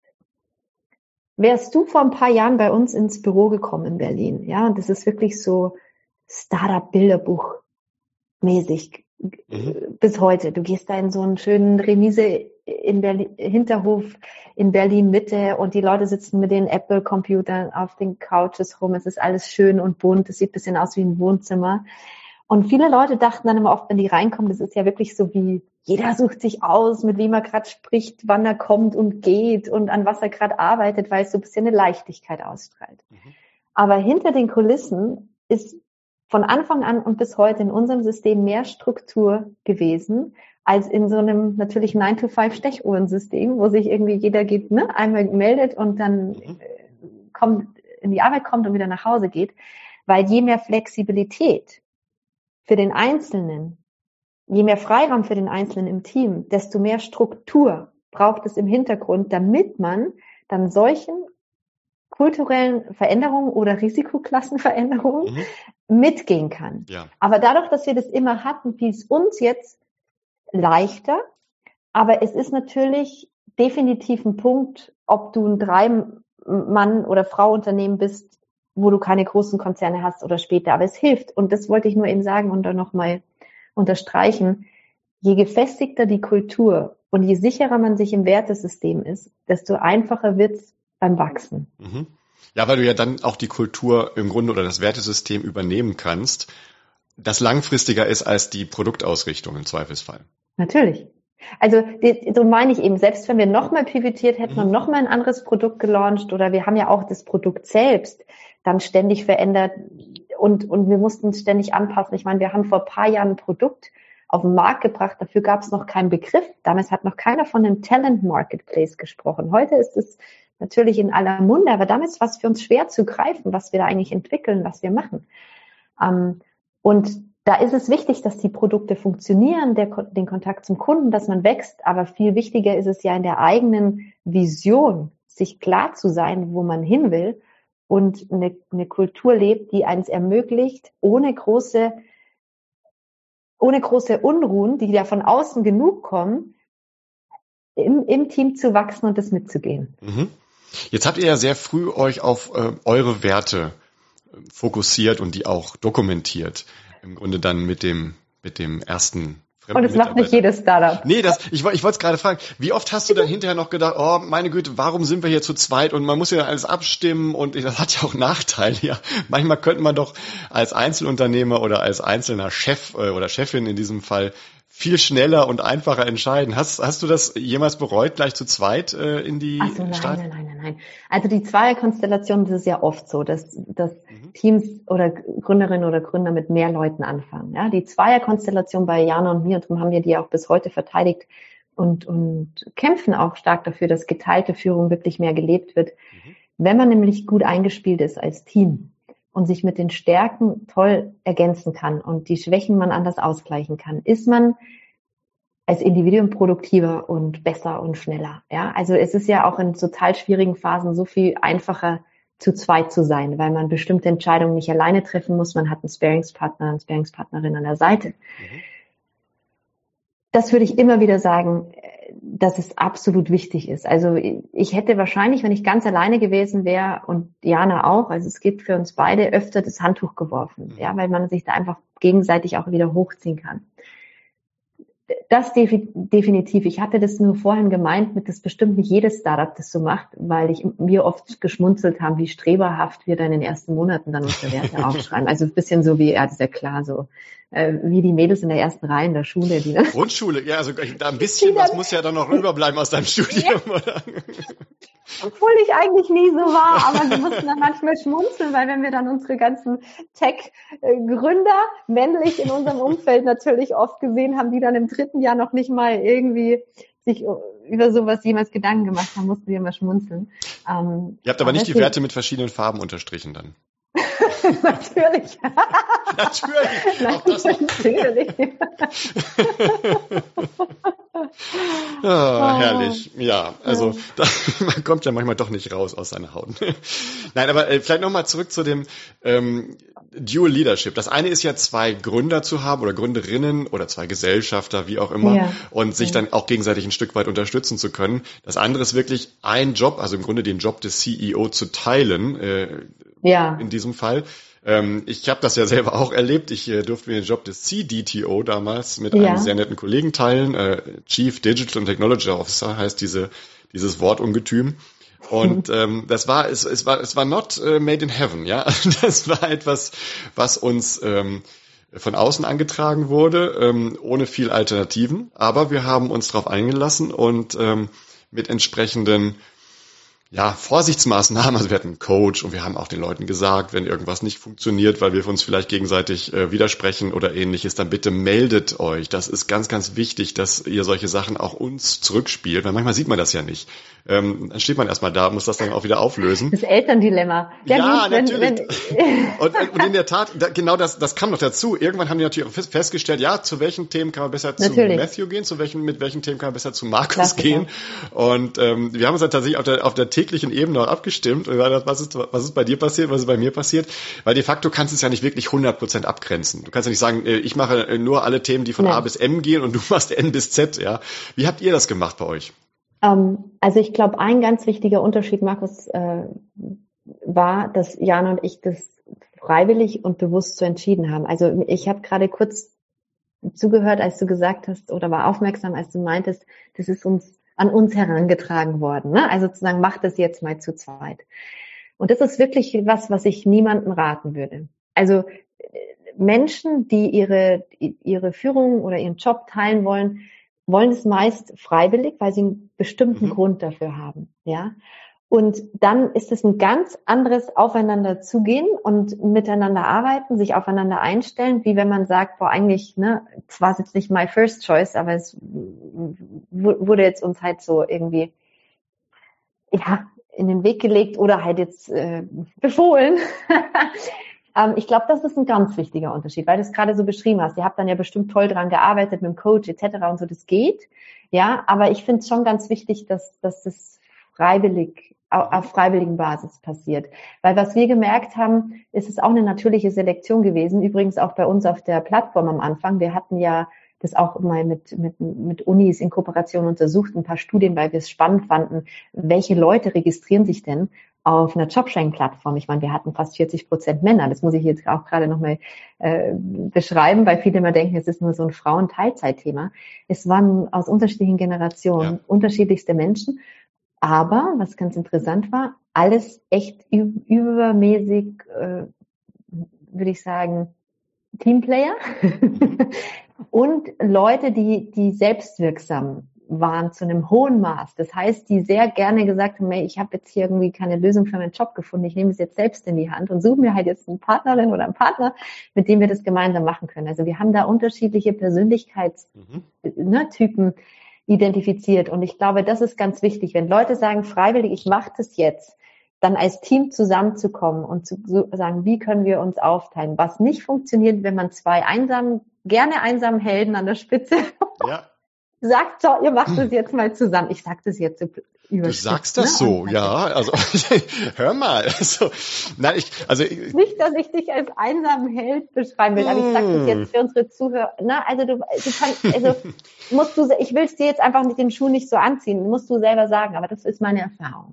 Speaker 2: wärst du vor ein paar Jahren bei uns ins Büro gekommen in Berlin, ja, und das ist wirklich so Startup-Bilderbuch mäßig. Bis heute. Du gehst da in so einen schönen Remise in Berlin, Hinterhof in Berlin Mitte und die Leute sitzen mit den Apple-Computern auf den Couches rum. Es ist alles schön und bunt. Es sieht ein bisschen aus wie ein Wohnzimmer. Und viele Leute dachten dann immer oft, wenn die reinkommen, das ist ja wirklich so wie, jeder sucht sich aus, mit wem er gerade spricht, wann er kommt und geht und an was er gerade arbeitet, weil es so ein bisschen eine Leichtigkeit ausstrahlt. Aber hinter den Kulissen ist von Anfang an und bis heute in unserem System mehr Struktur gewesen, als in so einem natürlich 9-to-5 Stechuhrensystem, wo sich irgendwie jeder geht, ne, einmal meldet und dann in die Arbeit kommt und wieder nach Hause geht. Weil je mehr Flexibilität für den Einzelnen, je mehr Freiraum für den Einzelnen im Team, desto mehr Struktur braucht es im Hintergrund, damit man dann solchen kulturellen Veränderungen oder Risikoklassenveränderungen mitgehen kann. Ja. Aber dadurch, dass wir das immer hatten, fiel es uns jetzt leichter. Aber es ist natürlich definitiv ein Punkt, ob du ein 3-Mann- oder Frau-Unternehmen bist, wo du keine großen Konzerne hast oder später. Aber es hilft. Und das wollte ich nur eben sagen und dann nochmal unterstreichen. Je gefestigter die Kultur und je sicherer man sich im Wertesystem ist, desto einfacher wird's beim Wachsen.
Speaker 1: Ja, weil du ja dann auch die Kultur im Grunde oder das Wertesystem übernehmen kannst, das langfristiger ist als die Produktausrichtung im Zweifelsfall.
Speaker 2: Natürlich. Also so meine ich eben, selbst wenn wir nochmal pivotiert hätten und nochmal ein anderes Produkt gelauncht oder wir haben ja auch das Produkt selbst dann ständig verändert und wir mussten es ständig anpassen. Ich meine, wir haben vor ein paar Jahren ein Produkt auf den Markt gebracht, dafür gab es noch keinen Begriff. Damals hat noch keiner von einem Talent Marketplace gesprochen. Heute ist es natürlich in aller Munde, aber damals war es für uns schwer zu greifen, was wir da eigentlich entwickeln, was wir machen. Und da ist es wichtig, dass die Produkte funktionieren, den Kontakt zum Kunden, dass man wächst. Aber viel wichtiger ist es ja in der eigenen Vision, sich klar zu sein, wo man hin will und eine Kultur lebt, die eins ermöglicht, ohne große Unruhen, die ja von außen genug kommen, im Team zu wachsen und das mitzugehen.
Speaker 1: Jetzt habt ihr ja sehr früh euch auf eure Werte fokussiert und die auch dokumentiert. Im Grunde dann mit dem ersten
Speaker 2: Und das macht nicht jedes Startup.
Speaker 1: Nee, ich wollte es gerade fragen, wie oft hast du dann hinterher noch gedacht, oh meine Güte, warum sind wir hier zu zweit und man muss ja alles abstimmen und das hat ja auch Nachteile. Ja. Manchmal könnte man doch als Einzelunternehmer oder als einzelner Chef oder Chefin in diesem Fall viel schneller und einfacher entscheiden. Hast du das jemals bereut, gleich zu zweit in die Start?
Speaker 2: Nein. Also die Zweierkonstellation, das ist ja oft so, dass Teams oder Gründerinnen oder Gründer mit mehr Leuten anfangen. Ja, die Zweierkonstellation bei Jana und mir, darum haben wir die auch bis heute verteidigt und kämpfen auch stark dafür, dass geteilte Führung wirklich mehr gelebt wird. Wenn man nämlich gut eingespielt ist als Team und sich mit den Stärken toll ergänzen kann und die Schwächen man anders ausgleichen kann, ist man als Individuum produktiver und besser und schneller. Ja, also es ist ja auch in total schwierigen Phasen so viel einfacher zu zweit zu sein, weil man bestimmte Entscheidungen nicht alleine treffen muss. Man hat einen Sparingspartner, eine Sparingspartnerin an der Seite. Das würde ich immer wieder sagen, dass es absolut wichtig ist. Also ich hätte wahrscheinlich, wenn ich ganz alleine gewesen wäre und Jana auch, also es gibt für uns beide öfter das Handtuch geworfen, ja, weil man sich da einfach gegenseitig auch wieder hochziehen kann. Das definitiv. Ich hatte das nur vorhin gemeint, mit das bestimmt nicht jedes Startup das so macht, weil wir oft geschmunzelt haben, wie streberhaft wir dann in den ersten Monaten dann unsere Werte aufschreiben. Also ein bisschen so wie, ja, das ist ja klar, so wie die Mädels in der ersten Reihe in der Schule. Die, ne?
Speaker 1: Grundschule, ja, also da ein bisschen was muss ja dann noch rüberbleiben aus deinem Studium, ja. Oder?
Speaker 2: Obwohl ich eigentlich nie so war, aber wir mussten dann manchmal schmunzeln, weil wenn wir dann unsere ganzen Tech-Gründer männlich in unserem Umfeld natürlich oft gesehen haben, die dann im 3. Jahr noch nicht mal irgendwie sich über sowas jemals Gedanken gemacht haben, mussten wir immer schmunzeln.
Speaker 1: Ihr habt aber nicht die Werte mit verschiedenen Farben unterstrichen dann.
Speaker 2: Natürlich.
Speaker 1: Natürlich. Auch das
Speaker 2: natürlich.
Speaker 1: Herrlich. Ja, also man kommt ja manchmal doch nicht raus aus seiner Haut. Nein, aber vielleicht nochmal zurück zu dem Dual Leadership. Das eine ist ja 2 Gründer zu haben oder Gründerinnen oder 2 Gesellschafter, wie auch immer, und sich dann auch gegenseitig ein Stück weit unterstützen zu können. Das andere ist wirklich ein Job, also im Grunde den Job des CEO zu teilen, in diesem Fall. Ich habe das ja selber auch erlebt. Ich durfte mir den Job des CDTO damals mit einem sehr netten Kollegen teilen. Chief Digital and Technology Officer heißt dieses Wortungetüm. Und es war not made in heaven, ja. Das war etwas, was uns von außen angetragen wurde, ohne viel Alternativen. Aber wir haben uns darauf eingelassen und mit entsprechenden Vorsichtsmaßnahmen, also wir hatten einen Coach und wir haben auch den Leuten gesagt, wenn irgendwas nicht funktioniert, weil wir uns vielleicht gegenseitig widersprechen oder ähnliches, dann bitte meldet euch. Das ist ganz, ganz wichtig, dass ihr solche Sachen auch uns zurückspielt, weil manchmal sieht man das ja nicht. Dann steht man erstmal da, muss das dann auch wieder auflösen.
Speaker 2: Das Elterndilemma.
Speaker 1: Ja, natürlich. Und in der Tat, genau das kam noch dazu. Irgendwann haben die natürlich auch festgestellt, ja, zu welchen Themen kann man besser zu Matthew gehen, mit welchen Themen kann man besser zu Markus gehen. Und wir haben uns dann tatsächlich auf der täglichen Ebene auch abgestimmt und gesagt, was ist bei dir passiert, was ist bei mir passiert, weil de facto kannst du es ja nicht wirklich 100% abgrenzen. Du kannst ja nicht sagen, ich mache nur alle Themen, die von A bis M gehen und du machst N bis Z, ja. Wie habt ihr das gemacht bei euch?
Speaker 2: Also ich glaube, ein ganz wichtiger Unterschied, Markus, war, dass Jana und ich das freiwillig und bewusst so entschieden haben. Also ich habe gerade kurz zugehört, als du gesagt hast, oder war aufmerksam, als du meintest, das ist an uns herangetragen worden. Ne? Also zu sagen, macht das jetzt mal zu zweit. Und das ist wirklich was ich niemandem raten würde. Also Menschen, die ihre Führung oder ihren Job teilen wollen, wollen es meist freiwillig, weil sie einen bestimmten Grund dafür haben, ja. Und dann ist es ein ganz anderes Aufeinander zugehen und miteinander arbeiten, sich aufeinander einstellen, wie wenn man sagt, boah, eigentlich, ne, zwar ist jetzt nicht my first choice, aber es wurde jetzt uns halt so irgendwie, ja, in den Weg gelegt oder halt jetzt befohlen. Ich glaube, das ist ein ganz wichtiger Unterschied, weil du es gerade so beschrieben hast. Ihr habt dann ja bestimmt toll dran gearbeitet mit dem Coach etc. und so, das geht. Ja, aber ich finde es schon ganz wichtig, dass das freiwillig, auf freiwilligen Basis passiert. Weil was wir gemerkt haben, ist es auch eine natürliche Selektion gewesen. Übrigens auch bei uns auf der Plattform am Anfang. Wir hatten ja das auch mal mit Unis in Kooperation untersucht, ein paar Studien, weil wir es spannend fanden, welche Leute registrieren sich denn auf einer Jobsharing-Plattform. Ich meine, wir hatten fast 40% Männer. Das muss ich jetzt auch gerade nochmal beschreiben, weil viele immer denken, es ist nur so ein Frauen-Teilzeitthema. Es waren aus unterschiedlichen Generationen unterschiedlichste Menschen. Aber, was ganz interessant war, alles echt übermäßig, würde ich sagen, Teamplayer und Leute, die selbstwirksam waren zu einem hohen Maß. Das heißt, die sehr gerne gesagt haben, hey, ich habe jetzt hier irgendwie keine Lösung für meinen Job gefunden, ich nehme es jetzt selbst in die Hand und suche mir halt jetzt eine Partnerin oder einen Partner, mit dem wir das gemeinsam machen können. Also wir haben da unterschiedliche Persönlichkeitstypen identifiziert und ich glaube, das ist ganz wichtig. Wenn Leute sagen, freiwillig, ich mache das jetzt, dann als Team zusammenzukommen und zu sagen, wie können wir uns aufteilen? Was nicht funktioniert, wenn man zwei gerne einsamen Helden an der Spitze sagt, so, ihr macht das jetzt mal zusammen. Ich sag das jetzt so überspitzt.
Speaker 1: Du sagst das so, ja. Also hör mal.
Speaker 2: Nicht, dass ich dich als einsamen Held beschreiben will, aber ich sag das jetzt für unsere Zuhörer. Na, also du kannst, ich will es dir jetzt einfach den Schuh nicht so anziehen, musst du selber sagen, aber das ist meine Erfahrung.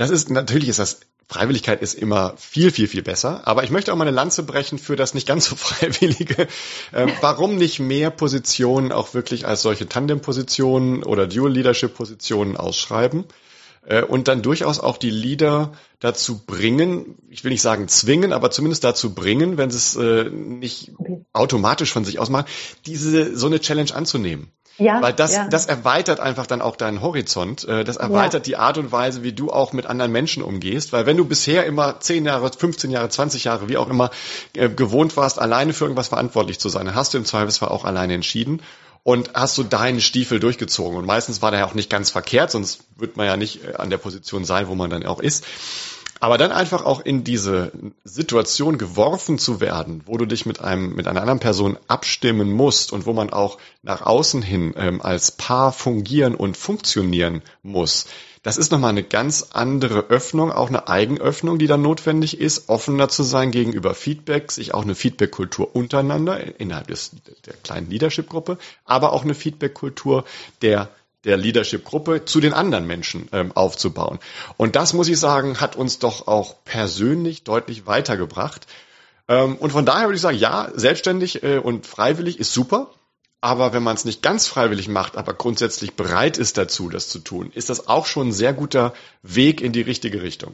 Speaker 1: Freiwilligkeit ist immer viel, viel, viel besser. Aber ich möchte auch mal eine Lanze brechen für das nicht ganz so Freiwillige. Warum nicht mehr Positionen auch wirklich als solche Tandem-Positionen oder Dual-Leadership-Positionen ausschreiben? Und dann durchaus auch die Leader dazu bringen, ich will nicht sagen zwingen, aber zumindest dazu bringen, wenn sie es nicht automatisch von sich aus machen, so eine Challenge anzunehmen. Ja, weil das erweitert einfach dann auch deinen Horizont. Das erweitert die Art und Weise, wie du auch mit anderen Menschen umgehst. Weil wenn du bisher immer 10 Jahre, 15 Jahre, 20 Jahre, wie auch immer, gewohnt warst, alleine für irgendwas verantwortlich zu sein, dann hast du im Zweifelsfall auch alleine entschieden und hast du deinen Stiefel durchgezogen. Und meistens war der ja auch nicht ganz verkehrt, sonst wird man ja nicht an der Position sein, wo man dann auch ist. Aber dann einfach auch in diese Situation geworfen zu werden, wo du dich mit einer anderen Person abstimmen musst und wo man auch nach außen hin als Paar fungieren und funktionieren muss. Das ist nochmal eine ganz andere Öffnung, auch eine Eigenöffnung, die dann notwendig ist, offener zu sein gegenüber Feedback, sich auch eine Feedback-Kultur untereinander innerhalb der kleinen Leadership-Gruppe, aber auch eine Feedback-Kultur der Leadership-Gruppe zu den anderen Menschen aufzubauen. Und das, muss ich sagen, hat uns doch auch persönlich deutlich weitergebracht. Und von daher würde ich sagen, ja, selbstständig und freiwillig ist super. Aber wenn man es nicht ganz freiwillig macht, aber grundsätzlich bereit ist dazu, das zu tun, ist das auch schon ein sehr guter Weg in die richtige Richtung.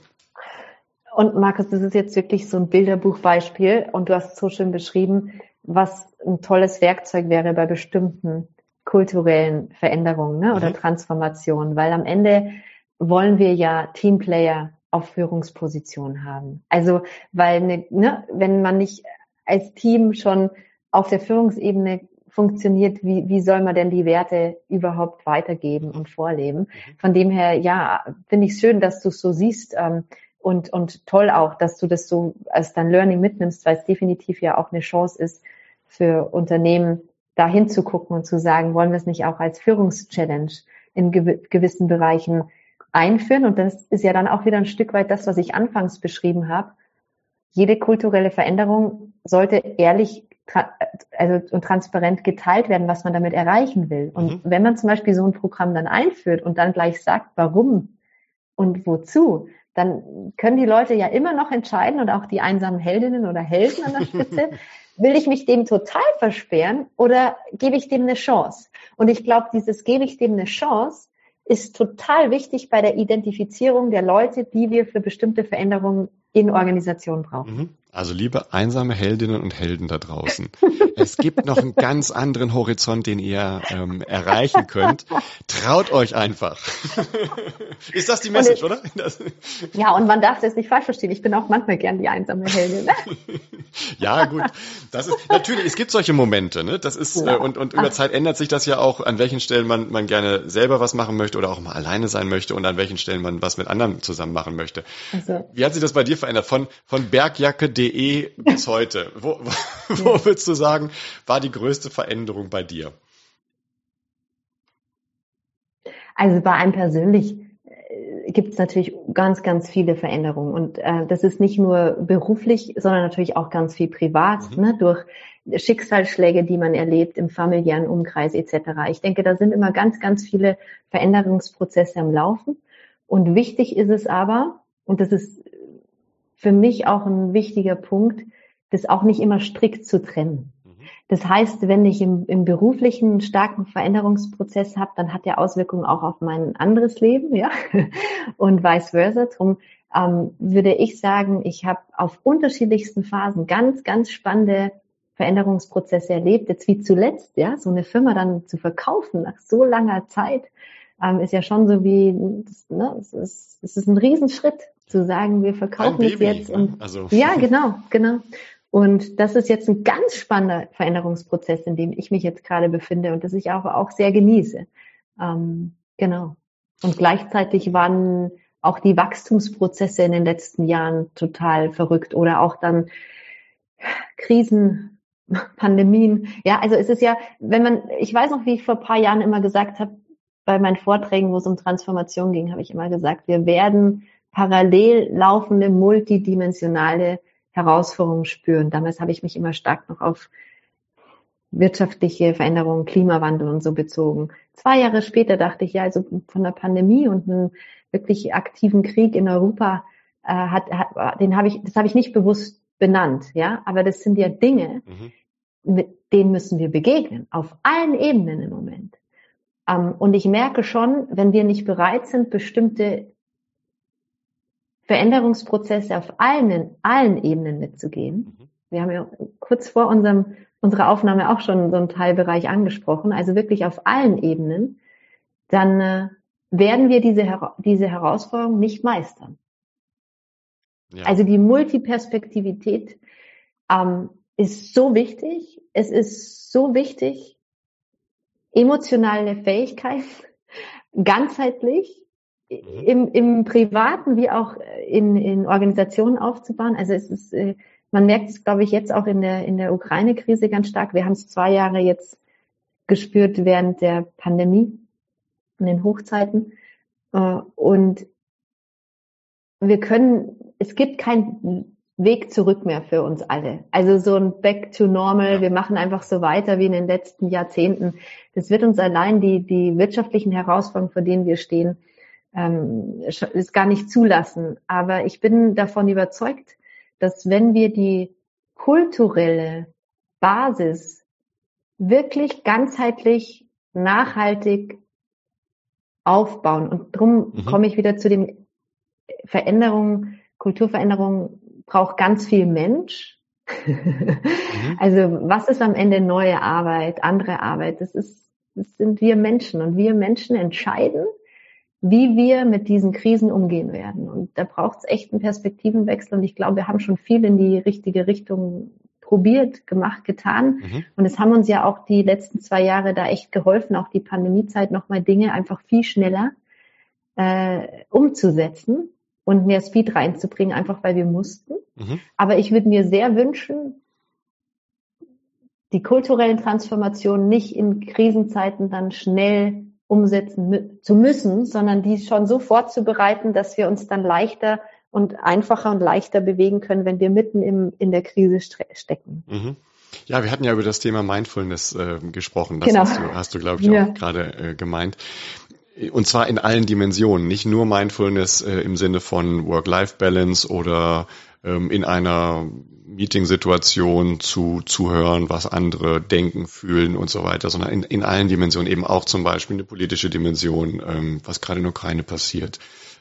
Speaker 2: Und Markus, das ist jetzt wirklich so ein Bilderbuchbeispiel und du hast es so schön beschrieben, was ein tolles Werkzeug wäre bei bestimmten kulturellen Veränderungen oder Transformationen, weil am Ende wollen wir ja Teamplayer auf Führungspositionen haben. Also weil wenn man nicht als Team schon auf der Führungsebene funktioniert, wie soll man denn die Werte überhaupt weitergeben und vorleben? Von dem her, ja, finde ich es schön, dass du es so siehst und toll auch, dass du das so als dein Learning mitnimmst, weil es definitiv ja auch eine Chance ist für Unternehmen, da hinzugucken und zu sagen, wollen wir es nicht auch als Führungschallenge in gewissen Bereichen einführen? Und das ist ja dann auch wieder ein Stück weit das, was ich anfangs beschrieben habe. Jede kulturelle Veränderung sollte ehrlich und transparent geteilt werden, was man damit erreichen will. Und wenn man zum Beispiel so ein Programm dann einführt und dann gleich sagt, warum und wozu, dann können die Leute ja immer noch entscheiden und auch die einsamen Heldinnen oder Helden an der Spitze, will ich mich dem total versperren oder gebe ich dem eine Chance? Und ich glaube, dieses gebe ich dem eine Chance ist total wichtig bei der Identifizierung der Leute, die wir für bestimmte Veränderungen in Organisationen brauchen.
Speaker 1: Also liebe einsame Heldinnen und Helden da draußen, es gibt noch einen ganz anderen Horizont, den ihr erreichen könnt. Traut euch einfach. Ist das die Message, oder?
Speaker 2: Ja, und man darf das nicht falsch verstehen. Ich bin auch manchmal gern die einsame Heldin.
Speaker 1: Ja, gut. Das ist natürlich, es gibt solche Momente, ne? Das ist und über Zeit ändert sich das ja auch, an welchen Stellen man gerne selber was machen möchte oder auch mal alleine sein möchte und an welchen Stellen man was mit anderen zusammen machen möchte. Also. Wie hat sich das bei dir verändert? Von bergjacke.de bis heute. Wo würdest du sagen, war die größte Veränderung bei dir?
Speaker 2: Also bei einem persönlich gibt es natürlich ganz, ganz viele Veränderungen. Und das ist nicht nur beruflich, sondern natürlich auch ganz viel privat, ne, durch Schicksalsschläge, die man erlebt im familiären Umkreis etc. Ich denke, da sind immer ganz, ganz viele Veränderungsprozesse am Laufen. Und wichtig ist es aber, und das ist für mich auch ein wichtiger Punkt, das auch nicht immer strikt zu trennen. Das heißt, wenn ich im beruflichen starken Veränderungsprozess habe, dann hat der Auswirkungen auch auf mein anderes Leben, ja, und vice versa. Darum würde ich sagen, ich habe auf unterschiedlichsten Phasen ganz, ganz spannende Veränderungsprozesse erlebt. Jetzt wie zuletzt, ja, so eine Firma dann zu verkaufen nach so langer Zeit, ist ja schon so wie, ne, es ist ein Riesenschritt zu sagen, wir verkaufen es jetzt.
Speaker 1: Ne?
Speaker 2: Und
Speaker 1: also.
Speaker 2: Ja, genau. Und das ist jetzt ein ganz spannender Veränderungsprozess, in dem ich mich jetzt gerade befinde und das ich auch sehr genieße. Genau. Und gleichzeitig waren auch die Wachstumsprozesse in den letzten Jahren total verrückt oder auch dann Krisen, Pandemien. Ja, also es ist ja, ich weiß noch, wie ich vor ein paar Jahren immer gesagt habe, bei meinen Vorträgen, wo es um Transformation ging, habe ich immer gesagt, wir werden parallel laufende, multidimensionale Herausforderungen spüren. Damals habe ich mich immer stark noch auf wirtschaftliche Veränderungen, Klimawandel und so bezogen. 2 Jahre später dachte ich, ja, also von der Pandemie und einem wirklich aktiven Krieg in Europa, das habe ich nicht bewusst benannt, ja, aber das sind ja Dinge, mit denen müssen wir begegnen, auf allen Ebenen im Moment. Und ich merke schon, wenn wir nicht bereit sind, bestimmte Veränderungsprozesse auf allen Ebenen mitzugehen. Wir haben ja kurz vor unserer Aufnahme auch schon so einen Teilbereich angesprochen, also wirklich auf allen Ebenen, dann werden wir diese Herausforderung nicht meistern. Ja. Also die Multiperspektivität ist so wichtig. Es ist so wichtig, emotionale Fähigkeit, ganzheitlich, im Privaten wie auch in Organisationen aufzubauen. Also es ist, man merkt es, glaube ich, jetzt auch in der Ukraine-Krise ganz stark. Wir haben es 2 Jahre jetzt gespürt während der Pandemie, in den Hochzeiten. Und es gibt keinen Weg zurück mehr für uns alle. Also so ein Back to Normal, wir machen einfach so weiter wie in den letzten Jahrzehnten. Das wird uns allein die wirtschaftlichen Herausforderungen, vor denen wir stehen, ist gar nicht zulassen. Aber ich bin davon überzeugt, dass wenn wir die kulturelle Basis wirklich ganzheitlich, nachhaltig aufbauen, und drum komme ich wieder zu dem Kulturveränderung braucht ganz viel Mensch. Also was ist am Ende neue Arbeit, andere Arbeit? Das sind wir Menschen, und wir Menschen entscheiden, wie wir mit diesen Krisen umgehen werden. Und da braucht es echt einen Perspektivenwechsel. Und ich glaube, wir haben schon viel in die richtige Richtung probiert, gemacht, getan. Und es haben uns ja auch die letzten 2 Jahre da echt geholfen, auch die Pandemiezeit nochmal Dinge einfach viel schneller umzusetzen und mehr Speed reinzubringen, einfach weil wir mussten. Aber ich würde mir sehr wünschen, die kulturellen Transformationen nicht in Krisenzeiten dann schnell umsetzen zu müssen, sondern die schon so vorzubereiten, dass wir uns dann leichter und einfacher und leichter bewegen können, wenn wir mitten in der Krise stecken.
Speaker 1: Ja, wir hatten ja über das Thema Mindfulness gesprochen. Das
Speaker 2: genau.
Speaker 1: hast du, glaube ich, auch gerade gemeint. Und zwar in allen Dimensionen, nicht nur Mindfulness im Sinne von Work-Life-Balance oder in einer Meeting-Situation zuhören, was andere denken, fühlen und so weiter, sondern in allen Dimensionen, eben auch zum Beispiel eine politische Dimension, was gerade in der Ukraine passiert,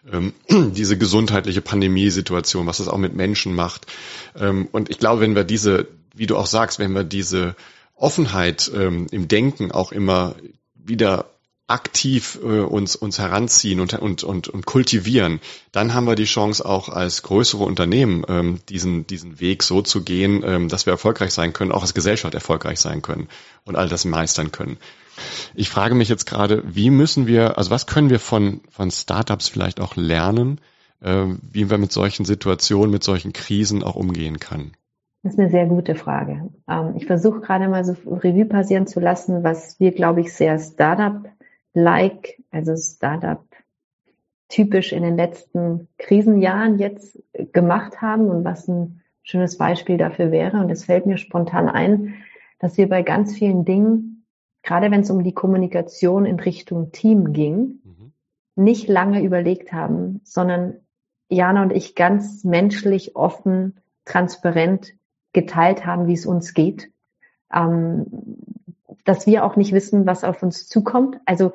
Speaker 1: diese gesundheitliche Pandemiesituation, was das auch mit Menschen macht. Und ich glaube, wenn wir diese, wie du auch sagst, wenn wir diese Offenheit im Denken auch immer wieder aktiv uns heranziehen und kultivieren, dann haben wir die Chance auch als größere Unternehmen diesen Weg so zu gehen, dass wir erfolgreich sein können, auch als Gesellschaft erfolgreich sein können und all das meistern können. Ich frage mich jetzt gerade, was können wir von Startups vielleicht auch lernen, wie wir mit solchen Situationen, mit solchen Krisen auch umgehen können?
Speaker 2: Das ist eine sehr gute Frage. Ich versuche gerade mal so Revue passieren zu lassen, was wir, glaube ich, sehr also Startup-typisch in den letzten Krisenjahren jetzt gemacht haben und was ein schönes Beispiel dafür wäre. Und es fällt mir spontan ein, dass wir bei ganz vielen Dingen, gerade wenn es um die Kommunikation in Richtung Team ging, nicht lange überlegt haben, sondern Jana und ich ganz menschlich, offen, transparent geteilt haben, wie es uns geht. Dass wir auch nicht wissen, was auf uns zukommt. Also,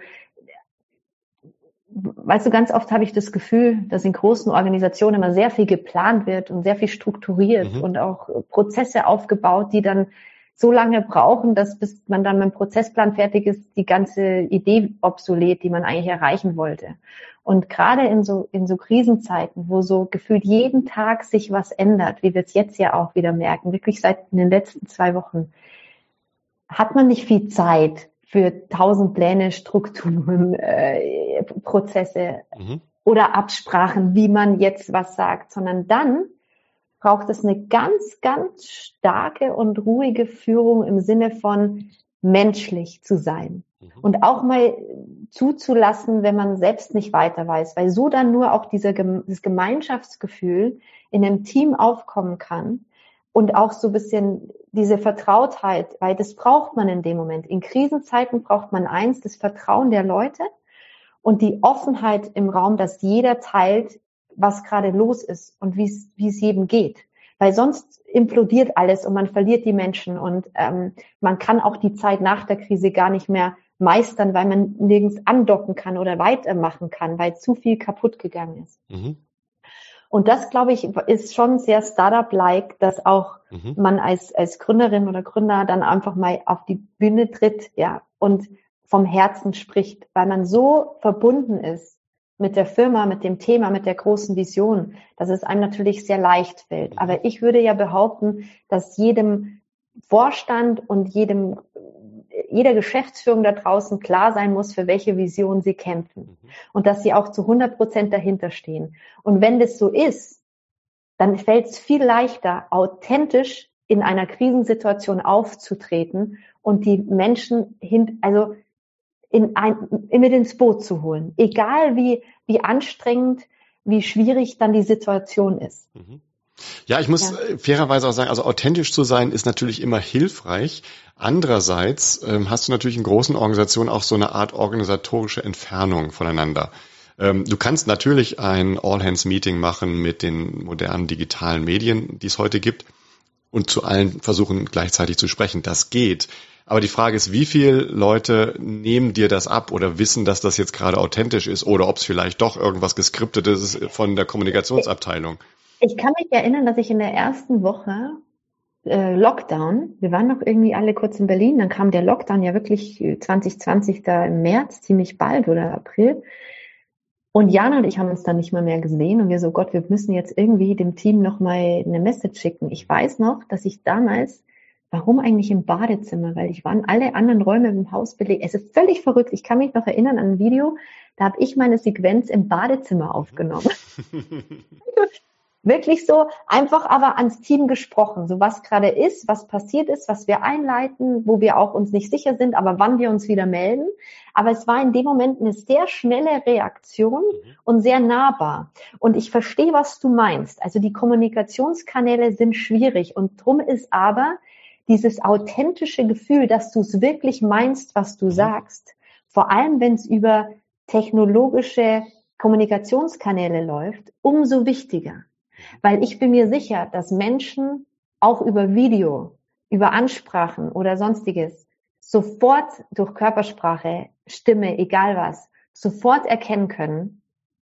Speaker 2: weißt du, ganz oft habe ich das Gefühl, dass in großen Organisationen immer sehr viel geplant wird und sehr viel strukturiert und auch Prozesse aufgebaut, die dann so lange brauchen, dass bis man dann mit dem Prozessplan fertig ist, die ganze Idee obsolet, die man eigentlich erreichen wollte. Und gerade in so Krisenzeiten, wo so gefühlt jeden Tag sich was ändert, wie wir es jetzt ja auch wieder merken, wirklich seit den letzten 2 Wochen, hat man nicht viel Zeit für 1000 Pläne, Strukturen, Prozesse oder Absprachen, wie man jetzt was sagt, sondern dann braucht es eine ganz, ganz starke und ruhige Führung im Sinne von menschlich zu sein und auch mal zuzulassen, wenn man selbst nicht weiter weiß, weil so dann nur auch das Gemeinschaftsgefühl in einem Team aufkommen kann und auch so ein bisschen diese Vertrautheit, weil das braucht man in dem Moment. In Krisenzeiten braucht man das Vertrauen der Leute und die Offenheit im Raum, dass jeder teilt, was gerade los ist und wie es jedem geht. Weil sonst implodiert alles und man verliert die Menschen und man kann auch die Zeit nach der Krise gar nicht mehr meistern, weil man nirgends andocken kann oder weitermachen kann, weil zu viel kaputt gegangen ist. Und das, glaube ich, ist schon sehr Startup-like, dass auch man als Gründerin oder Gründer dann einfach mal auf die Bühne tritt, ja, und vom Herzen spricht, weil man so verbunden ist mit der Firma, mit dem Thema, mit der großen Vision, dass es einem natürlich sehr leicht fällt. Aber ich würde ja behaupten, dass jedem Vorstand und jeder Geschäftsführung da draußen klar sein muss, für welche Vision sie kämpfen. Und dass sie auch zu 100% dahinter stehen. Und wenn das so ist, dann fällt es viel leichter, authentisch in einer Krisensituation aufzutreten und die Menschen mit ins Boot zu holen. Egal wie anstrengend, wie schwierig dann die Situation ist.
Speaker 1: Ja, ich muss fairerweise auch sagen, also authentisch zu sein ist natürlich immer hilfreich. Andererseits hast du natürlich in großen Organisationen auch so eine Art organisatorische Entfernung voneinander. Du kannst natürlich ein All-Hands-Meeting machen mit den modernen digitalen Medien, die es heute gibt, und zu allen versuchen gleichzeitig zu sprechen. Das geht. Aber die Frage ist, wie viele Leute nehmen dir das ab oder wissen, dass das jetzt gerade authentisch ist oder ob es vielleicht doch irgendwas Geskriptetes ist von der Kommunikationsabteilung.
Speaker 2: Ich kann mich erinnern, dass ich in der ersten Woche Lockdown, wir waren noch irgendwie alle kurz in Berlin, dann kam der Lockdown ja wirklich 2020 da im März, ziemlich bald oder April. Und Jana und ich haben uns dann nicht mehr gesehen und wir so, Gott, wir müssen jetzt irgendwie dem Team nochmal eine Message schicken. Ich weiß noch, dass ich damals, warum eigentlich im Badezimmer? Weil ich waren alle anderen Räume im Haus belegt. Es ist völlig verrückt. Ich kann mich noch erinnern an ein Video, da habe ich meine Sequenz im Badezimmer aufgenommen. Wirklich so einfach aber ans Team gesprochen, so was gerade ist, was passiert ist, was wir einleiten, wo wir auch uns nicht sicher sind, aber wann wir uns wieder melden. Aber es war in dem Moment eine sehr schnelle Reaktion und sehr nahbar. Und ich verstehe, was du meinst. Also die Kommunikationskanäle sind schwierig und drum ist aber dieses authentische Gefühl, dass du es wirklich meinst, was du sagst, vor allem wenn es über technologische Kommunikationskanäle läuft, umso wichtiger. Weil ich bin mir sicher, dass Menschen auch über Video, über Ansprachen oder Sonstiges sofort durch Körpersprache, Stimme, egal was, sofort erkennen können,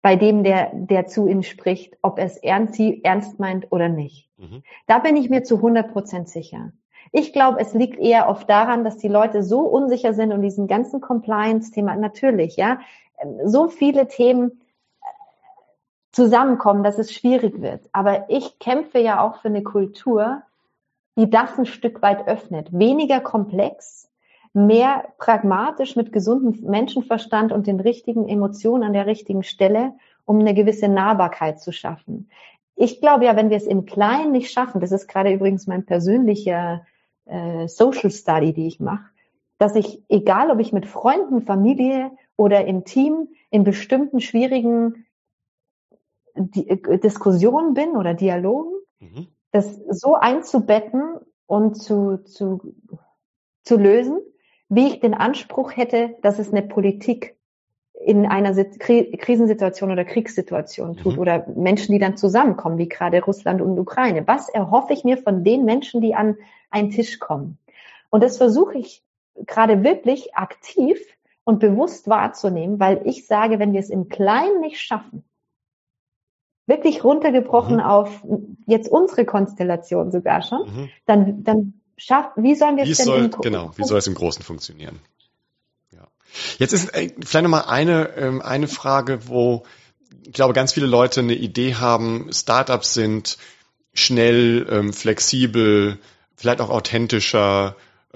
Speaker 2: bei dem, der zu ihnen spricht, ob er es ernst meint oder nicht. Da bin ich mir zu 100% sicher. Ich glaube, es liegt eher oft daran, dass die Leute so unsicher sind und diesen ganzen Compliance-Thema, natürlich, ja, so viele Themen zusammenkommen, dass es schwierig wird. Aber ich kämpfe ja auch für eine Kultur, die das ein Stück weit öffnet. Weniger komplex, mehr pragmatisch mit gesundem Menschenverstand und den richtigen Emotionen an der richtigen Stelle, um eine gewisse Nahbarkeit zu schaffen. Ich glaube ja, wenn wir es im Kleinen nicht schaffen, das ist gerade übrigens mein persönlicher Social Study, die ich mache, dass ich, egal ob ich mit Freunden, Familie oder im Team in bestimmten schwierigen Diskussionen bin oder Dialogen, das so einzubetten und zu lösen, wie ich den Anspruch hätte, dass es eine Politik in einer Krisensituation oder Kriegssituation tut oder Menschen, die dann zusammenkommen, wie gerade Russland und Ukraine. Was erhoffe ich mir von den Menschen, die an einen Tisch kommen? Und das versuche ich gerade wirklich aktiv und bewusst wahrzunehmen, weil ich sage, wenn wir es im Kleinen nicht schaffen, wirklich runtergebrochen auf jetzt unsere Konstellation sogar schon, dann wie sollen wir es denn
Speaker 1: wie soll es im Großen funktionieren? Ja. Jetzt ist vielleicht nochmal eine Frage, wo ich glaube, ganz viele Leute eine Idee haben, Startups sind schnell, flexibel, vielleicht auch authentischer,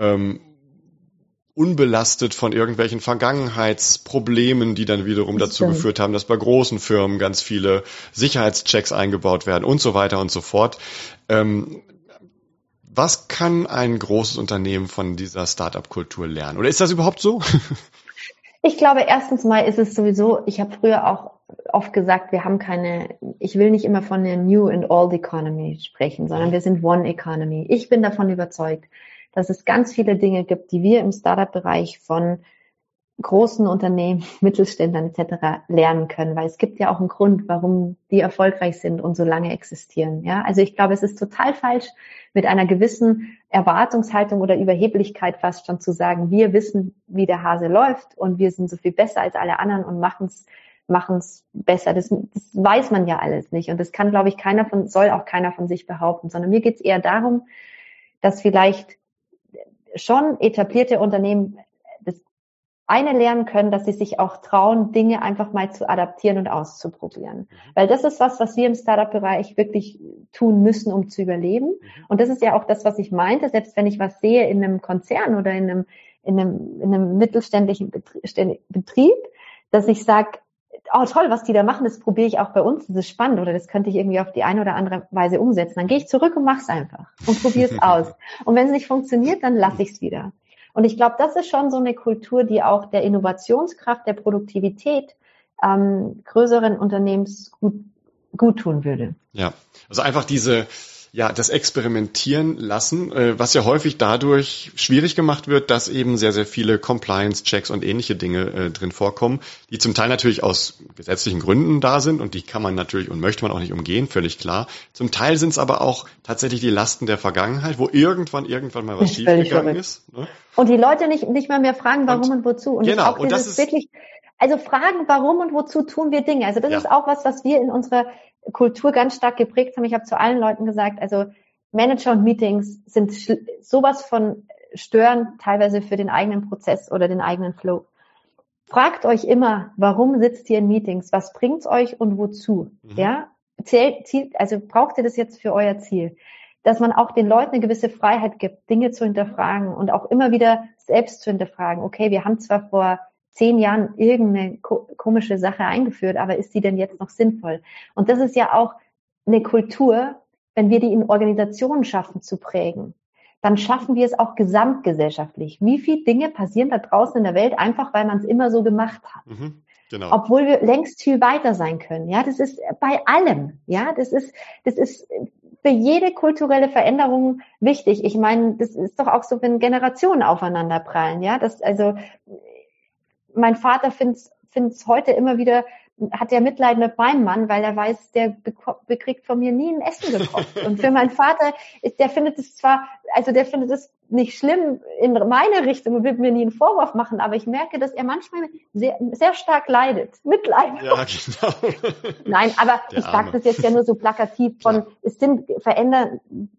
Speaker 1: unbelastet von irgendwelchen Vergangenheitsproblemen, die dann wiederum dazu geführt haben, dass bei großen Firmen ganz viele Sicherheitschecks eingebaut werden und so weiter und so fort. Was kann ein großes Unternehmen von dieser Startup-Kultur lernen? Oder ist das überhaupt so?
Speaker 2: Ich glaube, erstens mal ist es sowieso, ich habe früher auch oft gesagt, ich will nicht immer von der New and Old Economy sprechen, sondern wir sind One Economy. Ich bin davon überzeugt, dass es ganz viele Dinge gibt, die wir im Startup-Bereich von großen Unternehmen, Mittelständlern etc. lernen können, weil es gibt ja auch einen Grund, warum die erfolgreich sind und so lange existieren. Ja, also ich glaube, es ist total falsch, mit einer gewissen Erwartungshaltung oder Überheblichkeit fast schon zu sagen, wir wissen, wie der Hase läuft und wir sind so viel besser als alle anderen und machen es besser. Das weiß man ja alles nicht und das kann, glaube ich, soll auch keiner von sich behaupten, sondern mir geht es eher darum, dass vielleicht schon etablierte Unternehmen das eine lernen können, dass sie sich auch trauen, Dinge einfach mal zu adaptieren und auszuprobieren. Weil das ist was wir im Startup-Bereich wirklich tun müssen, um zu überleben. Und das ist ja auch das, was ich meinte, selbst wenn ich was sehe in einem Konzern oder in einem mittelständischen Betrieb, dass ich sage, oh toll, was die da machen, das probiere ich auch bei uns, das ist spannend oder das könnte ich irgendwie auf die eine oder andere Weise umsetzen. Dann gehe ich zurück und mache es einfach und probiere es aus. Und wenn es nicht funktioniert, dann lasse ich es wieder. Und ich glaube, das ist schon so eine Kultur, die auch der Innovationskraft, der Produktivität größeren Unternehmens gut tun würde.
Speaker 1: Ja, also einfach das Experimentieren lassen, was ja häufig dadurch schwierig gemacht wird, dass eben sehr, sehr viele Compliance-Checks und ähnliche Dinge drin vorkommen, die zum Teil natürlich aus gesetzlichen Gründen da sind und die kann man natürlich und möchte man auch nicht umgehen, völlig klar. Zum Teil sind es aber auch tatsächlich die Lasten der Vergangenheit, wo irgendwann mal was schiefgegangen ist. Ne?
Speaker 2: Und die Leute nicht mal mehr fragen, warum und wozu. Und
Speaker 1: genau,
Speaker 2: und das ist wirklich, also fragen, warum und wozu tun wir Dinge. Also das ist auch was wir in unserer Kultur ganz stark geprägt haben. Ich habe zu allen Leuten gesagt, also Manager und Meetings sind sowas von störend, teilweise für den eigenen Prozess oder den eigenen Flow. Fragt euch immer, warum sitzt ihr in Meetings? Was bringt's euch und wozu? Ja, also braucht ihr das jetzt für euer Ziel? Dass man auch den Leuten eine gewisse Freiheit gibt, Dinge zu hinterfragen und auch immer wieder selbst zu hinterfragen. Okay, wir haben zwar vor 10 Jahren irgendeine komische Sache eingeführt, aber ist die denn jetzt noch sinnvoll? Und das ist ja auch eine Kultur, wenn wir die in Organisationen schaffen zu prägen, dann schaffen wir es auch gesamtgesellschaftlich. Wie viele Dinge passieren da draußen in der Welt, einfach weil man es immer so gemacht hat? Genau. Obwohl wir längst viel weiter sein können. Ja, das ist bei allem. Ja, das ist für jede kulturelle Veränderung wichtig. Ich meine, das ist doch auch so, wenn Generationen aufeinander prallen. Ja, mein Vater findet es heute immer wieder hat der Mitleid mit meinem Mann, weil er weiß, der bekriegt von mir nie ein Essen gekocht. Und für meinen Vater, der findet es nicht schlimm in meine Richtung und wird mir nie einen Vorwurf machen, aber ich merke, dass er manchmal sehr, sehr stark leidet. Mitleid.
Speaker 1: Ja, genau.
Speaker 2: Nein, aber ich sage das jetzt ja nur so plakativ es sind veränderte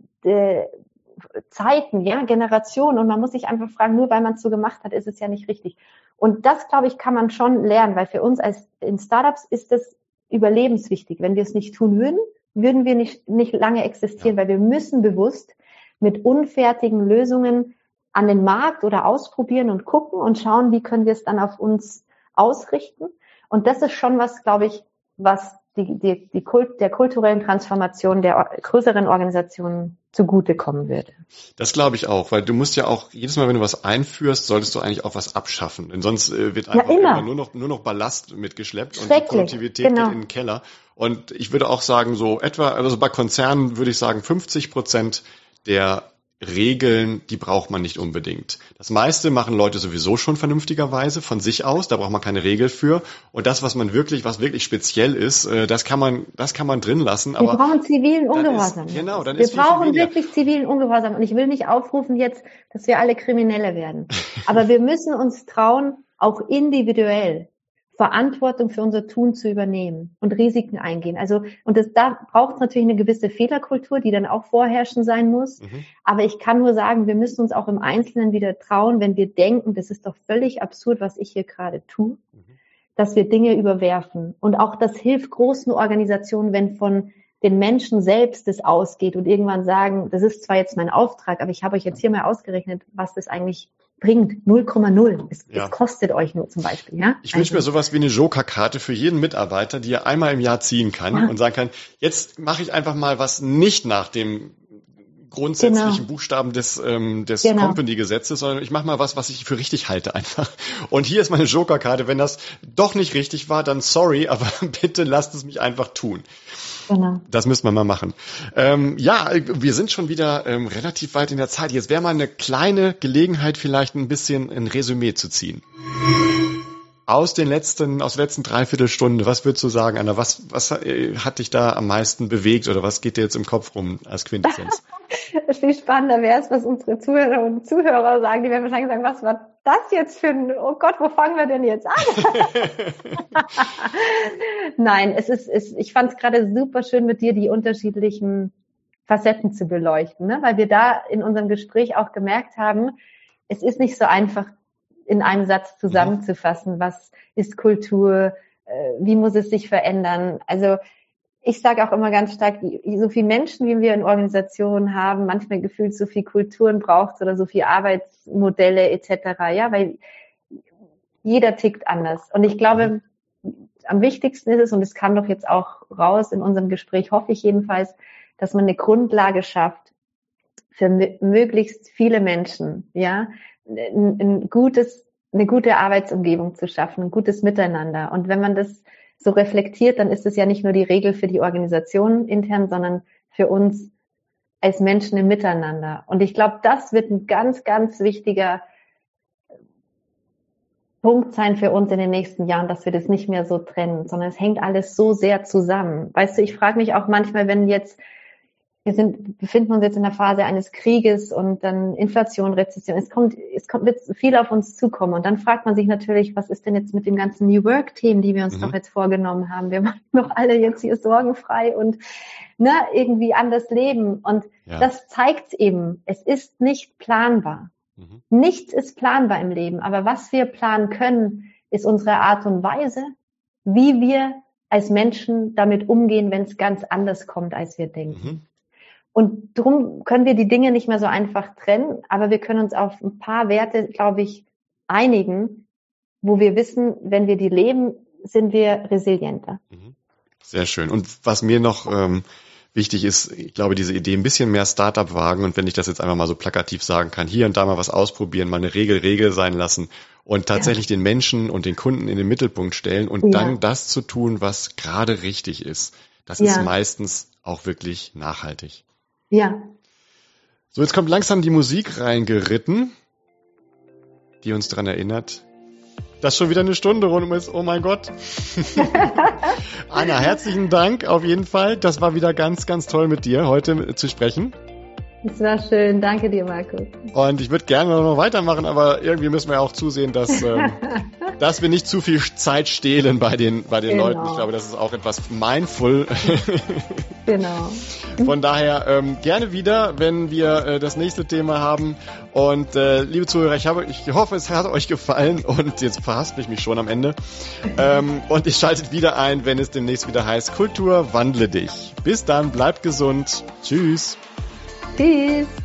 Speaker 2: Zeiten, ja, Generationen, und man muss sich einfach fragen, nur weil man es so gemacht hat, ist es ja nicht richtig. Und das, glaube ich, kann man schon lernen, weil für uns in Startups ist das überlebenswichtig. Wenn wir es nicht tun würden, würden wir nicht lange existieren, weil wir müssen bewusst mit unfertigen Lösungen an den Markt oder ausprobieren und gucken und schauen, wie können wir es dann auf uns ausrichten. Und das ist schon was, glaube ich, was der kulturellen Transformation der größeren Organisationen zugutekommen würde.
Speaker 1: Das glaube ich auch, weil du musst ja auch, jedes Mal, wenn du was einführst, solltest du eigentlich auch was abschaffen. Denn sonst wird einfach immer nur noch Ballast mitgeschleppt und die Produktivität geht in den Keller. Und ich würde auch sagen, also bei Konzernen würde ich sagen, 50% der Regeln, die braucht man nicht unbedingt. Das meiste machen Leute sowieso schon vernünftigerweise von sich aus, da braucht man keine Regel für. Und das, was wirklich speziell ist, das kann man drin lassen.
Speaker 2: Wir brauchen zivilen Ungehorsam. Wir brauchen wirklich zivilen Ungehorsam. Und ich will nicht aufrufen jetzt, dass wir alle Kriminelle werden. Aber wir müssen uns trauen, auch individuell Verantwortung für unser Tun zu übernehmen und Risiken eingehen. Da braucht es natürlich eine gewisse Fehlerkultur, die dann auch vorherrschend sein muss. Aber ich kann nur sagen, wir müssen uns auch im Einzelnen wieder trauen, wenn wir denken, das ist doch völlig absurd, was ich hier gerade tue, dass wir Dinge überwerfen. Und auch das hilft großen Organisationen, wenn von den Menschen selbst das ausgeht und irgendwann sagen, das ist zwar jetzt mein Auftrag, aber ich habe euch jetzt hier mal ausgerechnet, was das eigentlich bringt. 0,0. Es kostet euch nur zum Beispiel. Ja?
Speaker 1: Ich wünsche mir sowas wie eine Joker-Karte für jeden Mitarbeiter, die er einmal im Jahr ziehen kann und sagen kann, jetzt mache ich einfach mal was nicht nach dem grundsätzlichen Buchstaben des Company-Gesetzes, sondern ich mache mal was ich für richtig halte einfach. Und hier ist meine Joker-Karte. Wenn das doch nicht richtig war, dann sorry, aber bitte lasst es mich einfach tun. Genau. Das müssen wir mal machen. Wir sind schon wieder relativ weit in der Zeit. Jetzt wäre mal eine kleine Gelegenheit, vielleicht ein bisschen ein Resümee zu ziehen. Aus der letzten Dreiviertelstunde, was würdest du sagen, Anna? Was hat dich da am meisten bewegt oder was geht dir jetzt im Kopf rum als Quintessenz?
Speaker 2: Viel spannender wäre es, was unsere Zuhörer und Zuhörer sagen. Die werden wahrscheinlich sagen, was war das jetzt für ein, oh Gott, wo fangen wir denn jetzt an? Nein, ich fand es gerade super schön mit dir, die unterschiedlichen Facetten zu beleuchten, ne? Weil wir da in unserem Gespräch auch gemerkt haben, es ist nicht so einfach, in einem Satz zusammenzufassen, was ist Kultur, wie muss es sich verändern. Also ich sage auch immer ganz stark, so viele Menschen, wie wir in Organisationen haben, manchmal gefühlt so viel Kulturen braucht oder so viel Arbeitsmodelle etc., ja, weil jeder tickt anders. Und ich glaube, am wichtigsten ist es, und es kam doch jetzt auch raus in unserem Gespräch, hoffe ich jedenfalls, dass man eine Grundlage schafft für möglichst viele Menschen, ja, eine gute Arbeitsumgebung zu schaffen, ein gutes Miteinander. Und wenn man das so reflektiert, dann ist es ja nicht nur die Regel für die Organisation intern, sondern für uns als Menschen im Miteinander. Und ich glaube, das wird ein ganz, ganz wichtiger Punkt sein für uns in den nächsten Jahren, dass wir das nicht mehr so trennen, sondern es hängt alles so sehr zusammen. Weißt du, ich frage mich auch manchmal, wenn befinden uns jetzt in der Phase eines Krieges und dann Inflation, Rezession. Wird viel auf uns zukommen. Und dann fragt man sich natürlich, was ist denn jetzt mit den ganzen New Work-Themen, die wir uns doch jetzt vorgenommen haben? Wir machen doch alle jetzt hier sorgenfrei und irgendwie anders leben. Und das zeigt eben, es ist nicht planbar. Nichts ist planbar im Leben. Aber was wir planen können, ist unsere Art und Weise, wie wir als Menschen damit umgehen, wenn es ganz anders kommt, als wir denken. Und darum können wir die Dinge nicht mehr so einfach trennen, aber wir können uns auf ein paar Werte, glaube ich, einigen, wo wir wissen, wenn wir die leben, sind wir resilienter.
Speaker 1: Sehr schön. Und was mir noch wichtig ist, ich glaube, diese Idee ein bisschen mehr Startup wagen und wenn ich das jetzt einfach mal so plakativ sagen kann, hier und da mal was ausprobieren, mal eine Regel sein lassen und tatsächlich den Menschen und den Kunden in den Mittelpunkt stellen und dann das zu tun, was gerade richtig ist. Das ist meistens auch wirklich nachhaltig.
Speaker 2: Ja.
Speaker 1: So, jetzt kommt langsam die Musik reingeritten, die uns daran erinnert, dass schon wieder eine Stunde rum ist. Oh mein Gott. Anna, herzlichen Dank auf jeden Fall. Das war wieder ganz, ganz toll mit dir heute zu sprechen.
Speaker 2: Es war schön. Danke dir, Markus.
Speaker 1: Und ich würde gerne noch weitermachen, aber irgendwie müssen wir auch zusehen, dass wir nicht zu viel Zeit stehlen bei den Leuten. Ich glaube, das ist auch etwas mindful.
Speaker 2: Genau.
Speaker 1: Von daher gerne wieder, wenn wir das nächste Thema haben. Und liebe Zuhörer, ich hoffe, es hat euch gefallen und jetzt verhaspel ich mich schon am Ende. Und ihr schaltet wieder ein, wenn es demnächst wieder heißt, Kultur, wandle dich. Bis dann, bleibt gesund. Tschüss.
Speaker 2: Tschüss.